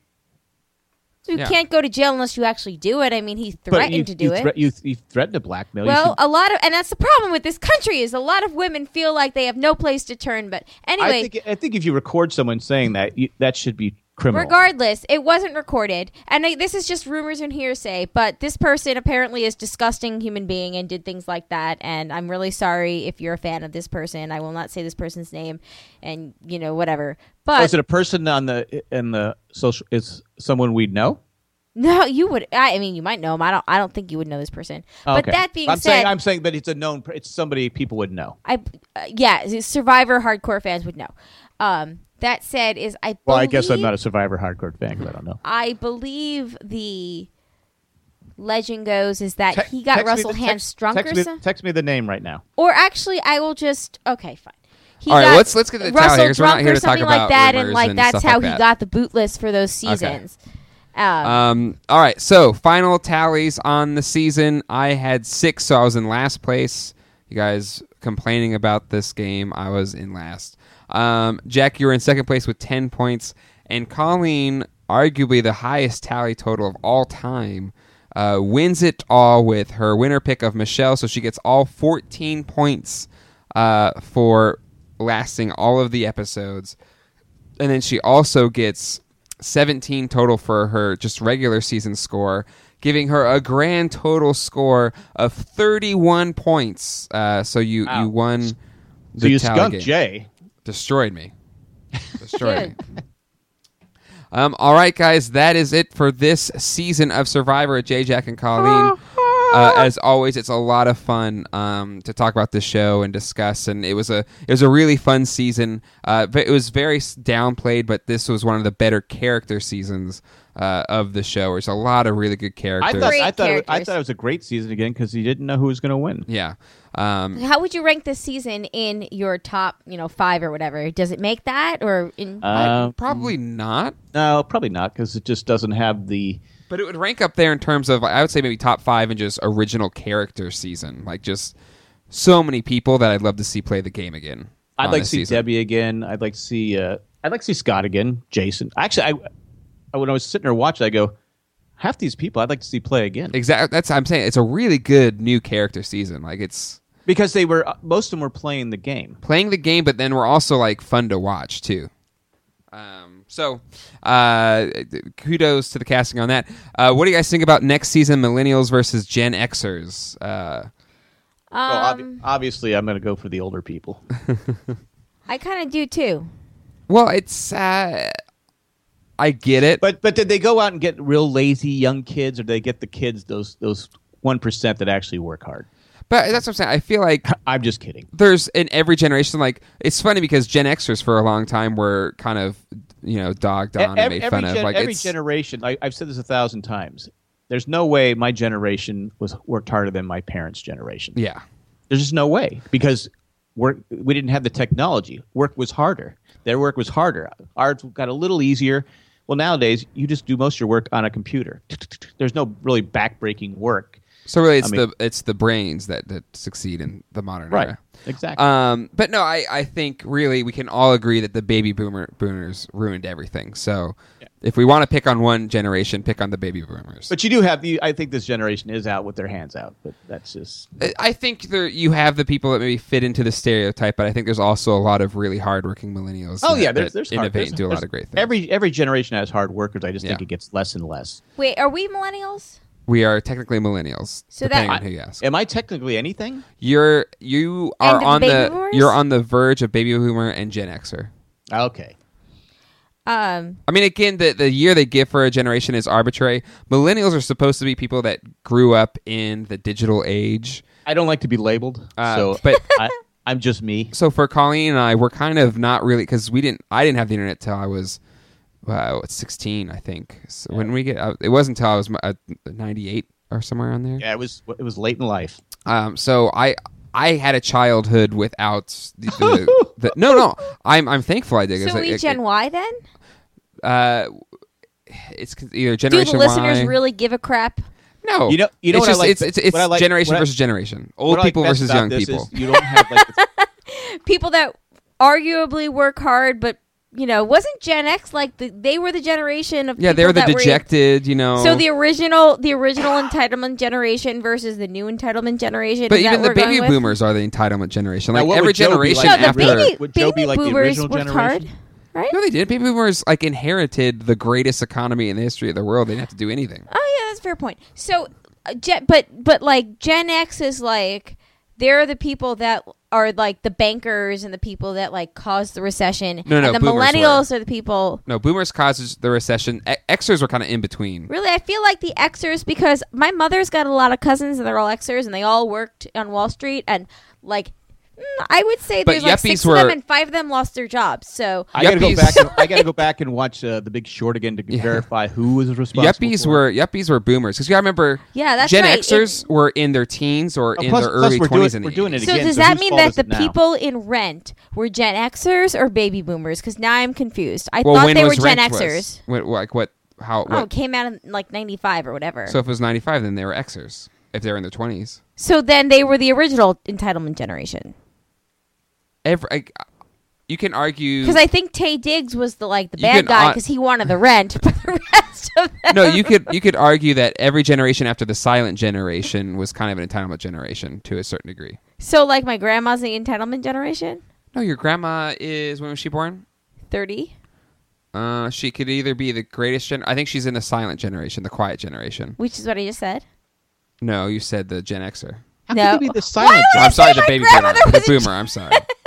You can't go to jail unless you actually do it. I mean, he threatened to do it. You threatened to blackmail. Well, and that's the problem with this country is a lot of women feel like they have no place to turn. But anyway, I think if you record someone saying that, that should be criminal. Regardless, it wasn't recorded, and this is just rumors and hearsay. But this person apparently is a disgusting human being and did things like that. And I'm really sorry if you're a fan of this person. I will not say this person's name, and you know whatever. But is it a person in the social? Is someone we'd know? No, you would. I mean, you might know him. I don't think you would know this person. Okay. But that being said, I'm saying that it's it's somebody people would know. Survivor hardcore fans would know. That said, I guess I'm not a Survivor hardcore fan because I don't know. I believe the legend goes is that he got Russell Hantz drunk or something. Text me the name right now. Or actually, I will just okay, fine. All right, let's get the tally here because we're not here to talk about like that, rumors and that's how he got the boot list for those seasons. Okay. All right, so final tallies on the season. I had 6, so I was in last place. You guys complaining about this game, I was in last. Jack, you were in second place with 10 points, and Colleen, arguably the highest tally total of all time, wins it all with her winner pick of Michelle, so she gets all 14 points for lasting all of the episodes. And then she also gets 17 total for her just regular season score, giving her a grand total score of 31 points. So you won the so you tally skunked game. Jay. Destroyed me. Destroyed me. All right, guys, that is it for this season of Survivor. Jay, Jack, and Colleen. As always, it's a lot of fun to talk about this show and discuss, and it was a really fun season. It was very downplayed, but this was one of the better character seasons of the show. There's a lot of really good characters. I thought it was a great season again because you didn't know who was going to win. Yeah. How would you rank this season in your top, 5 or whatever? Does it make that or in? Probably not. No, probably not because it just doesn't have the. But it would rank up there in terms of, I would say maybe top 5 in just original character season. Like just so many people that I'd love to see play the game again. I'd like to see season. Debbie again. I'd like to see Scott again. Jason. Actually, when I was sitting there watching, I go, half these people I'd like to see play again. Exactly. I'm saying it's a really good new character season. Like it's because most of them were playing the game. Playing the game, but then we're also like fun to watch too. So kudos to the casting on that. What do you guys think about next season, Millennials versus Gen Xers? Obviously, I'm going to go for the older people. I kind of do too. Well, it's I get it, but did they go out and get real lazy young kids, or did they get the kids those 1% that actually work hard? But that's what I'm saying. I feel like I'm just kidding. There's in every generation, like it's funny because Gen Xers for a long time were kind of dogged on and made fun of. Like every generation, I've said this 1,000 times. There's no way my generation worked harder than my parents' generation. Yeah, there's just no way because we didn't have the technology. Work was harder. Their work was harder. Ours got a little easier. Well, nowadays you just do most of your work on a computer. There's no really backbreaking work. So really, it's the brains that succeed in the modern era. Exactly. But no, I think really we can all agree that the baby boomers ruined everything. So if we want to pick on one generation, pick on the baby boomers. But you do have I think this generation is out with their hands out. But that's just. I think you have the people that maybe fit into the stereotype, but I think there's also a lot of really hardworking millennials. There's innovate and do a lot of great things. Every generation has hard workers. I just think it gets less and less. Wait, are we millennials? We are technically millennials. So depending on who you ask. Am I technically anything? You are on you're on the verge of baby boomer and Gen Xer. Okay. I mean, again, the year they give for a generation is arbitrary. Millennials are supposed to be people that grew up in the digital age. I don't like to be labeled, but I'm just me. So for Colleen and I, we're kind of not really because I didn't have the internet till I was. Wow, it's 16, I think. So when we get out, it wasn't until I was 98 or somewhere around there. Yeah, it was late in life. So I had a childhood without the no. I'm thankful I did. So we Gen Y then? It's either Generation Y. Do the listeners Y. really give a crap? No, you know it's what just, I like. It's generation versus generation. Old people versus young people. You don't have people that arguably work hard, but. Wasn't Gen X they were the generation of people they were the that dejected, So the original entitlement generation versus the new entitlement generation. But even the baby boomers are the entitlement generation. Like every generation after. Would Joe be like the original generation? Hard, right? No, they did. Baby boomers inherited the greatest economy in the history of the world. They didn't have to do anything. Oh yeah, that's a fair point. So, but Gen X is they're the people that are the bankers and the people that caused the recession. No, and the millennials are the people. No, boomers caused the recession. Xers were kind of in between. Really, I feel like the Xers because my mother's got a lot of cousins and they're all Xers and they all worked on Wall Street and I would say there's 6 of them and 5 of them lost their jobs. So I gotta go back and watch The Big Short again to verify who was responsible. Yuppies were boomers because you remember. Yeah, that's Gen right. Xers were in their teens or in their early 20s. We're doing it so again. Does that mean that the people in Rent were Gen Xers or baby boomers? Because now I'm confused. I thought they were Gen Xers. It came out in 95 or whatever. So if it was 95, then they were Xers. If they were in their 20s. So then they were the original entitlement generation. You can argue because I think Taye Diggs was the bad guy because he wanted the rent, but the rest of them. No, you could argue that every generation after the silent generation was kind of an entitlement generation to a certain degree. So, my grandma's the entitlement generation. No, your grandma is when was she born? 30. She could either be the greatest I think she's in the silent generation, the quiet generation, which is what I just said. No, you said the Gen Xer. How could you be the silent? I'm sorry, the baby boomer. The boomer. I'm sorry. I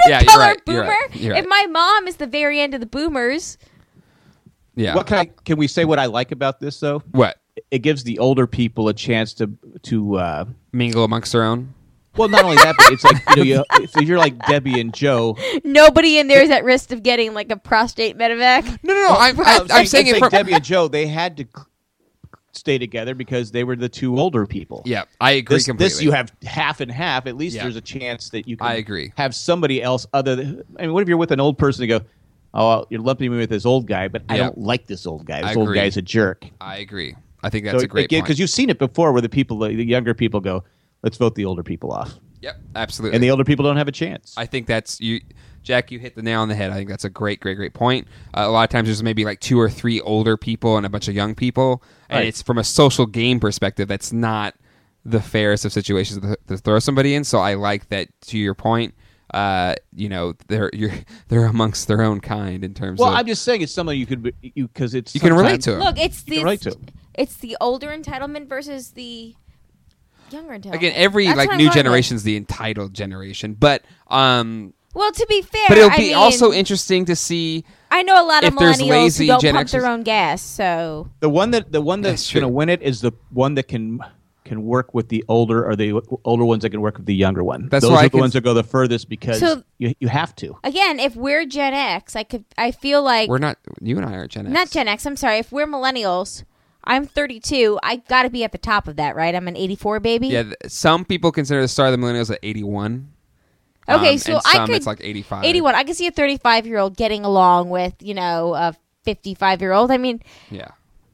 Yeah, you're call her right, boomer. you're right. If my mom is the very end of the boomers. Yeah. What can we say? What I like about this though, What? it gives the older people a chance to Mingle amongst their own? well, not only that, but it's like if you're like Debbie and Joe. Nobody in there is at risk of getting like a prostate medevac. No. I'm saying it from... Debbie and Joe, they had to stay together because they were the two older people. Yeah, I agree completely. This you have half and half. At least there's a chance that you can I agree. have somebody else other than... I mean, what if you're with an old person and go, oh, you're lumping me with this old guy, but I don't like this old guy. This old guy's a jerk. I agree. I think that's a great point. Because you've seen it before where the younger people go, let's vote the older people off. Yep, absolutely. And the older people don't have a chance. I think that's you, Jack. You hit the nail on the head. I think that's a great point. A lot of times, there's maybe like 2 or 3 older people and a bunch of young people, and it's from a social game perspective. That's not the fairest of situations to throw somebody in. So I like that. To your point, they're amongst their own kind in terms. Well, of... I'm just saying it's something you could because it's you can relate to it. Look, it's the older entitlement versus the younger entitlement. Again, every That's new generation is the entitled generation, but well, to be fair, but it'll be also interesting to see. I know a lot of if there's millennials lazy who don't Gen pump Xers. their own gas, so the one that's going to win it is the one that can work with the older or the older ones that can work with the younger one. That's Those why are the ones that go the furthest because you have to. Again, if we're Gen X, I feel like we're not. You and I are Gen X. Not Gen X. I'm sorry. If we're millennials, I'm 32. I got to be at the top of that, right? I'm an 84 baby. Yeah, some people consider the start of the millennials at 81. Okay, so and I some could it's like 85. 81. I could see a 35-year-old getting along with a 55-year-old. I mean, yeah,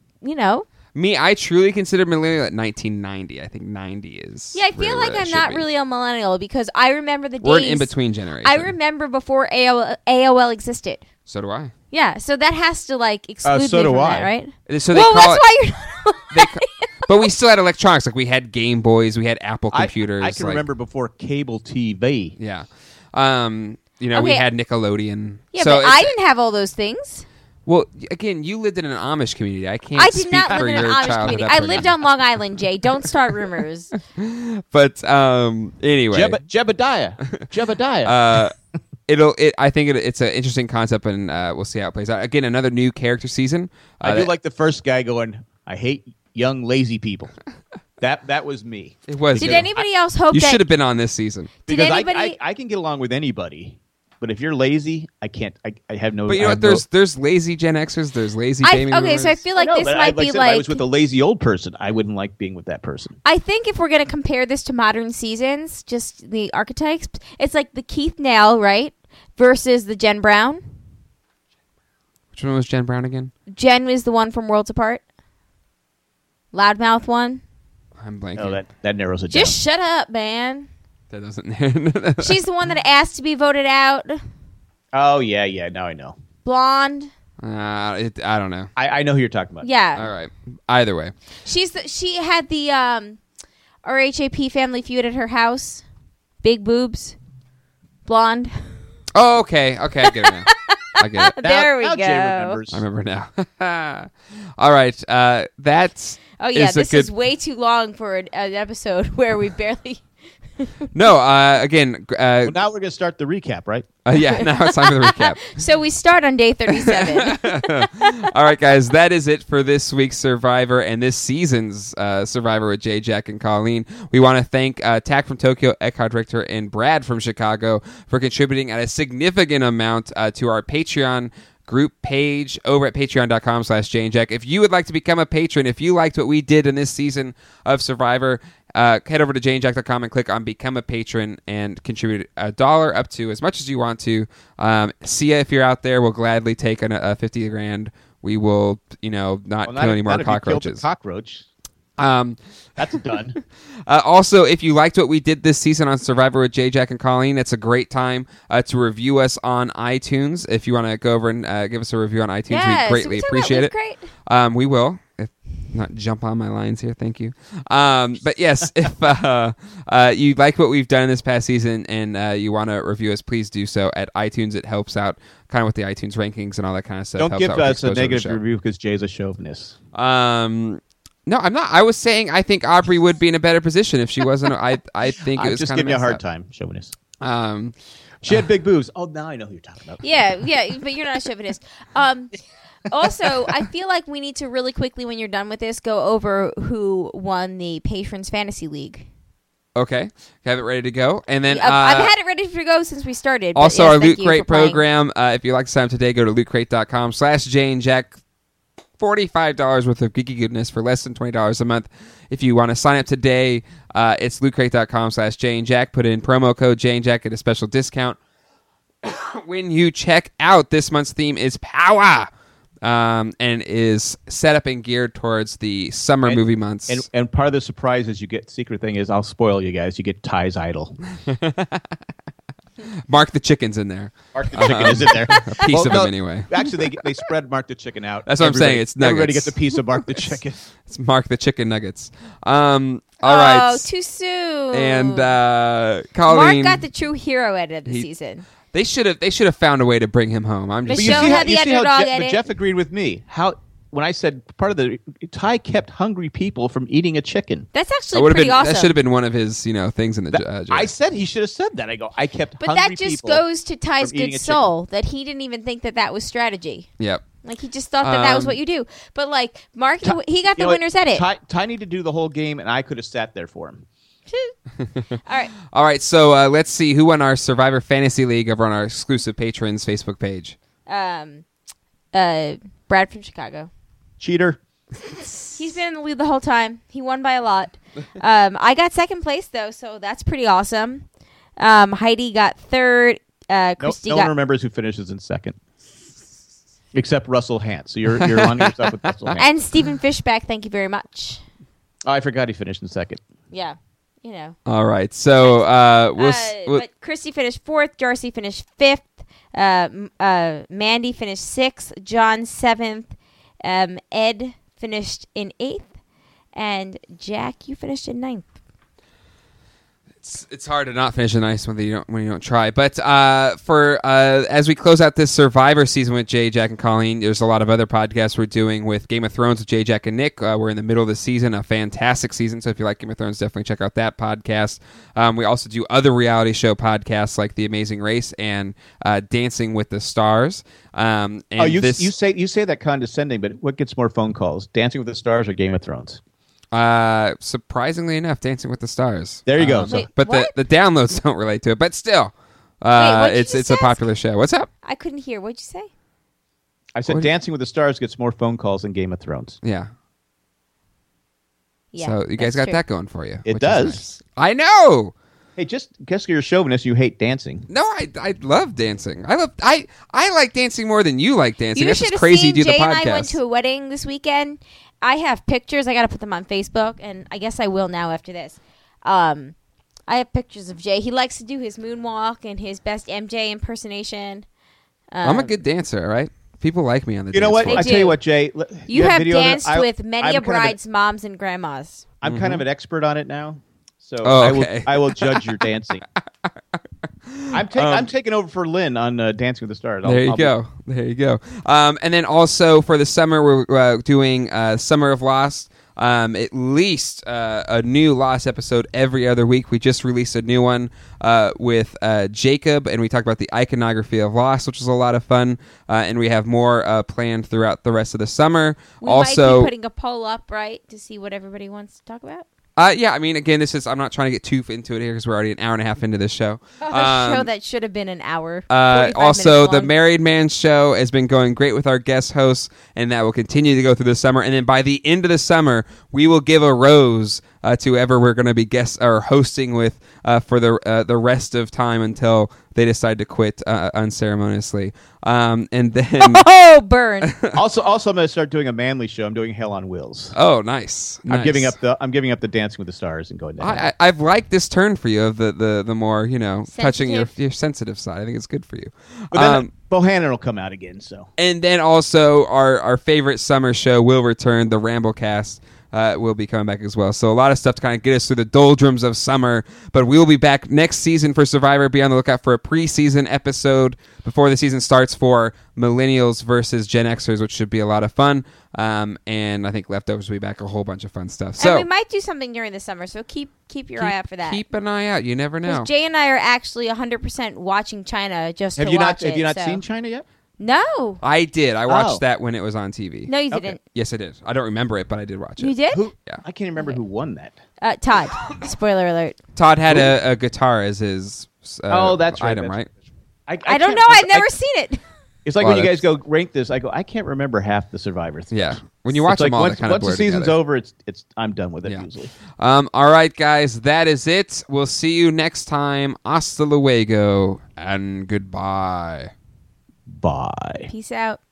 Me, I truly consider millennial at 1990. I think 90 is. Yeah, I feel like I'm not really a millennial because I remember the days. We're an in-between generation. I remember before AOL existed. So do I. Yeah, so that has to exclude me so do from I. that, right? So well, that's why you're not. But we still had electronics. Like we had Game Boys, we had Apple computers. I can remember before cable TV. Yeah. We had Nickelodeon. Yeah, but I didn't have all those things. Well, again, you lived in an Amish community. I can't. I did not live in an Amish childhood community. I lived on Long Island, Jay. Don't start rumors. But anyway, Jebediah. I think it's an interesting concept, and we'll see how it plays out. Again, another new character season. I do like the first guy going, I hate young lazy people. That was me. It was. Did anybody else hope you that should have been on this season? Because I can get along with anybody. But if you're lazy, I can't. I have no. But you know what? There's lazy Gen Xers. There's lazy baby boomers. So I feel like this might be if I was with a lazy old person, I wouldn't like being with that person. I think if we're going to compare this to modern seasons, just the archetypes, it's like the Keith Nell, right, versus the Jen Brown. Which one was Jen Brown again? Jen is the one from Worlds Apart. Loudmouth one. I'm blanking. Oh, that narrows it down. Just shut up, man. That doesn't. She's the one that asked to be voted out. Oh yeah. Now I know. Blonde. I don't know. I know who you're talking about. Yeah. All right. Either way, she had the RHAP Family Feud at her house. Big boobs. Blonde. Oh, okay. I get it now. I get it. There we now go. Jay remembers. I remember now. All right. That's. Oh yeah, this is way too long for an episode where we barely. No, again. Well, now we're going to start the recap, right? Yeah, now it's time for the recap. So we start on day 37. All right, guys, that is it for this week's Survivor and this season's Survivor with Jay, Jack, and Colleen. We want to thank Tack from Tokyo, Eckhard Richter, and Brad from Chicago for contributing at a significant amount to our Patreon group page over at patreon.com/JayandJack. If you would like to become a patron, if you liked what we did in this season of Survivor, head over to jayandjack.com and click on Become a Patron and contribute $1 up to as much as you want to. See ya if you're out there. We'll gladly take a $50,000. We will, not kill any more cockroaches. Cockroach. That's done. Also, if you liked what we did this season on Survivor with Jay, Jack, and Colleen, it's a great time to review us on iTunes. If you want to go over and give us a review on iTunes, we greatly appreciate it. Great. We will. If not, jump on my lines here. Thank you. But yes, if you like what we've done in this past season and you want to review us, please do so at iTunes. It helps out kind of with the iTunes rankings and all that kind of stuff. Don't give us a negative review because Jay's a chauvinist. No, I'm not. I was saying I think Aubrey would be in a better position if she wasn't. I think it was just kind of giving you a hard time, chauvinist. She had big boobs. Oh, now I know who you're talking about. Yeah, but you're not a chauvinist. Also, I feel like we need to really quickly, when you're done with this, go over who won the Patrons Fantasy League. Okay, have it ready to go, and then I've had it ready to go since we started. But also, yes, our thank Loot you Crate for playing. program. If you'd like to sign up today, go to lootcrate.com/Jane-Jack. $45 worth of geeky goodness for less than $20 a month. If you want to sign up today, it's lootcrate.com/Jane-Jack. Put in promo code Jane-Jack, get a special discount. When you check out, this month's theme is Power, and is set up and geared towards the summer movie months. And part of the surprise is you get, secret thing is, I'll spoil you guys, you get Ty's Idol. Mark the Chicken's in there. Mark the Chicken is in there. A piece of him anyway. Actually, they spread Mark the Chicken out. That's what I'm saying. It's nuggets. Everybody gets a piece of Mark the Chicken. It's Mark the Chicken Nuggets. All right. Oh, too soon. And Colleen, Mark got the true hero edit of the season. They should have found a way to bring him home. I'm just Michelle had the underdog but edit. Jeff agreed with me. When I said part of the Ty kept hungry people from eating a chicken. That's actually pretty awesome. That should have been one of his things in the. I said he should have said that. I go. I kept. But hungry that just people goes to Ty's from eating good a soul that he didn't even think that was strategy. Yep. Like he just thought that was what you do. But like Mark, he got the what? winner's edit. Ty needed to do the whole game, and I could have sat there for him. All right. So let's see who won our Survivor Fantasy League over on our exclusive patrons Facebook page. Brad from Chicago. Cheater. He's been in the lead the whole time. He won by a lot. I got second place though, so that's pretty awesome. Heidi got third. Christy no got. one remembers who finishes in second, except Russell Hant. So you're on yourself with Russell Hant. And Stephen Fishback. Thank you very much. Oh, I forgot he finished in second. Yeah, you know. All right. So But Christy finished fourth. Darcy finished fifth. Mandy finished sixth. John seventh. Ed finished in eighth, and Jack, you finished in ninth. It's hard to not finish a nice when you don't try. But as we close out this Survivor season with Jay, Jack, and Colleen, there's a lot of other podcasts we're doing with Game of Thrones with Jay, Jack, and Nick. We're in the middle of the season, a fantastic season. So if you like Game of Thrones, definitely check out that podcast. We also do other reality show podcasts like The Amazing Race and Dancing with the Stars. You say that condescending, but what gets more phone calls, Dancing with the Stars or Game of Thrones? Surprisingly enough, Dancing with the Stars. There you go. But the downloads don't relate to it. But still, it's a popular show. What's up? I couldn't hear. What'd you say? I said Dancing with the Stars gets more phone calls than Game of Thrones. Yeah. Yeah. So you guys got true. that going for you. It which does. is nice. I know. Hey, just guess you're a chauvinist. You hate dancing. No, I love dancing. I like dancing more than you like dancing. You That's should just have crazy seen to do the Jay podcast. and I went to a wedding this weekend. I have pictures. I got to put them on Facebook, and I guess I will now after this. I have pictures of Jay. He likes to do his moonwalk and his best MJ impersonation. I'm a good dancer, all right? People like me on the You know what? dance I floor. tell you what, Jay. You have video of it? danced with many I'm a bride's moms and grandmas. I'm kind of an expert on it now, so okay. I will judge your dancing. I'm taking over for Lynn on Dancing with the Stars. There you go. And then also for the summer, we're doing Summer of Lost. At least a new Lost episode every other week. We just released a new one with Jacob, and we talked about the iconography of Lost, which was a lot of fun. And we have more planned throughout the rest of the summer. We might be putting a poll up, right, to see what everybody wants to talk about. Yeah, I mean, again, I'm not trying to get too into it here because we're already an hour and a half into this show. A show that should have been an hour. Also, the long. Married Man Show has been going great with our guest hosts, and that will continue to go through the summer. And then by the end of the summer, we will give a rose to whoever we're going to be guest or hosting with for the rest of time until they decide to quit unceremoniously. And then burn. Also, I'm going to start doing a manly show. I'm doing Hell on Wheels. Oh, nice. I'm giving up the Dancing with the Stars and going down. I've liked this turn for you of the more touching your sensitive side. I think it's good for you. But then Bohannon will come out again. So and then also our favorite summer show will return, the Ramblecast. will be coming back as well. So a lot of stuff to kind of get us through the doldrums of summer. But we will be back next season for Survivor. Be on the lookout for a preseason episode before the season starts for Millennials versus Gen Xers, which should be a lot of fun. And I think Leftovers will be back, a whole bunch of fun stuff. So and we might do something during the summer, so keep your eye out for that. Keep an eye out. You never know. Jay and I are actually 100% watching China just Have to you watch not? Have you not so. seen China yet? No. I did. I watched Oh. that when it was on TV. No, you Okay. didn't. Yes, I did. I don't remember it, but I did watch it. You did? Yeah. I can't remember who won that. Todd. Spoiler alert. Todd had a guitar as his That's right. item, that's right? I don't can't know. I've remember- never seen it. It's like Well, when you guys that's- go rank this. I go, I can't remember half the Survivor things. Yeah. When you watch It's like them all, once, they kind of once blur the season's together. over, it's I'm done with it Yeah. usually. All right, guys, that is it. We'll see you next time. Hasta luego and goodbye. Bye. Peace out.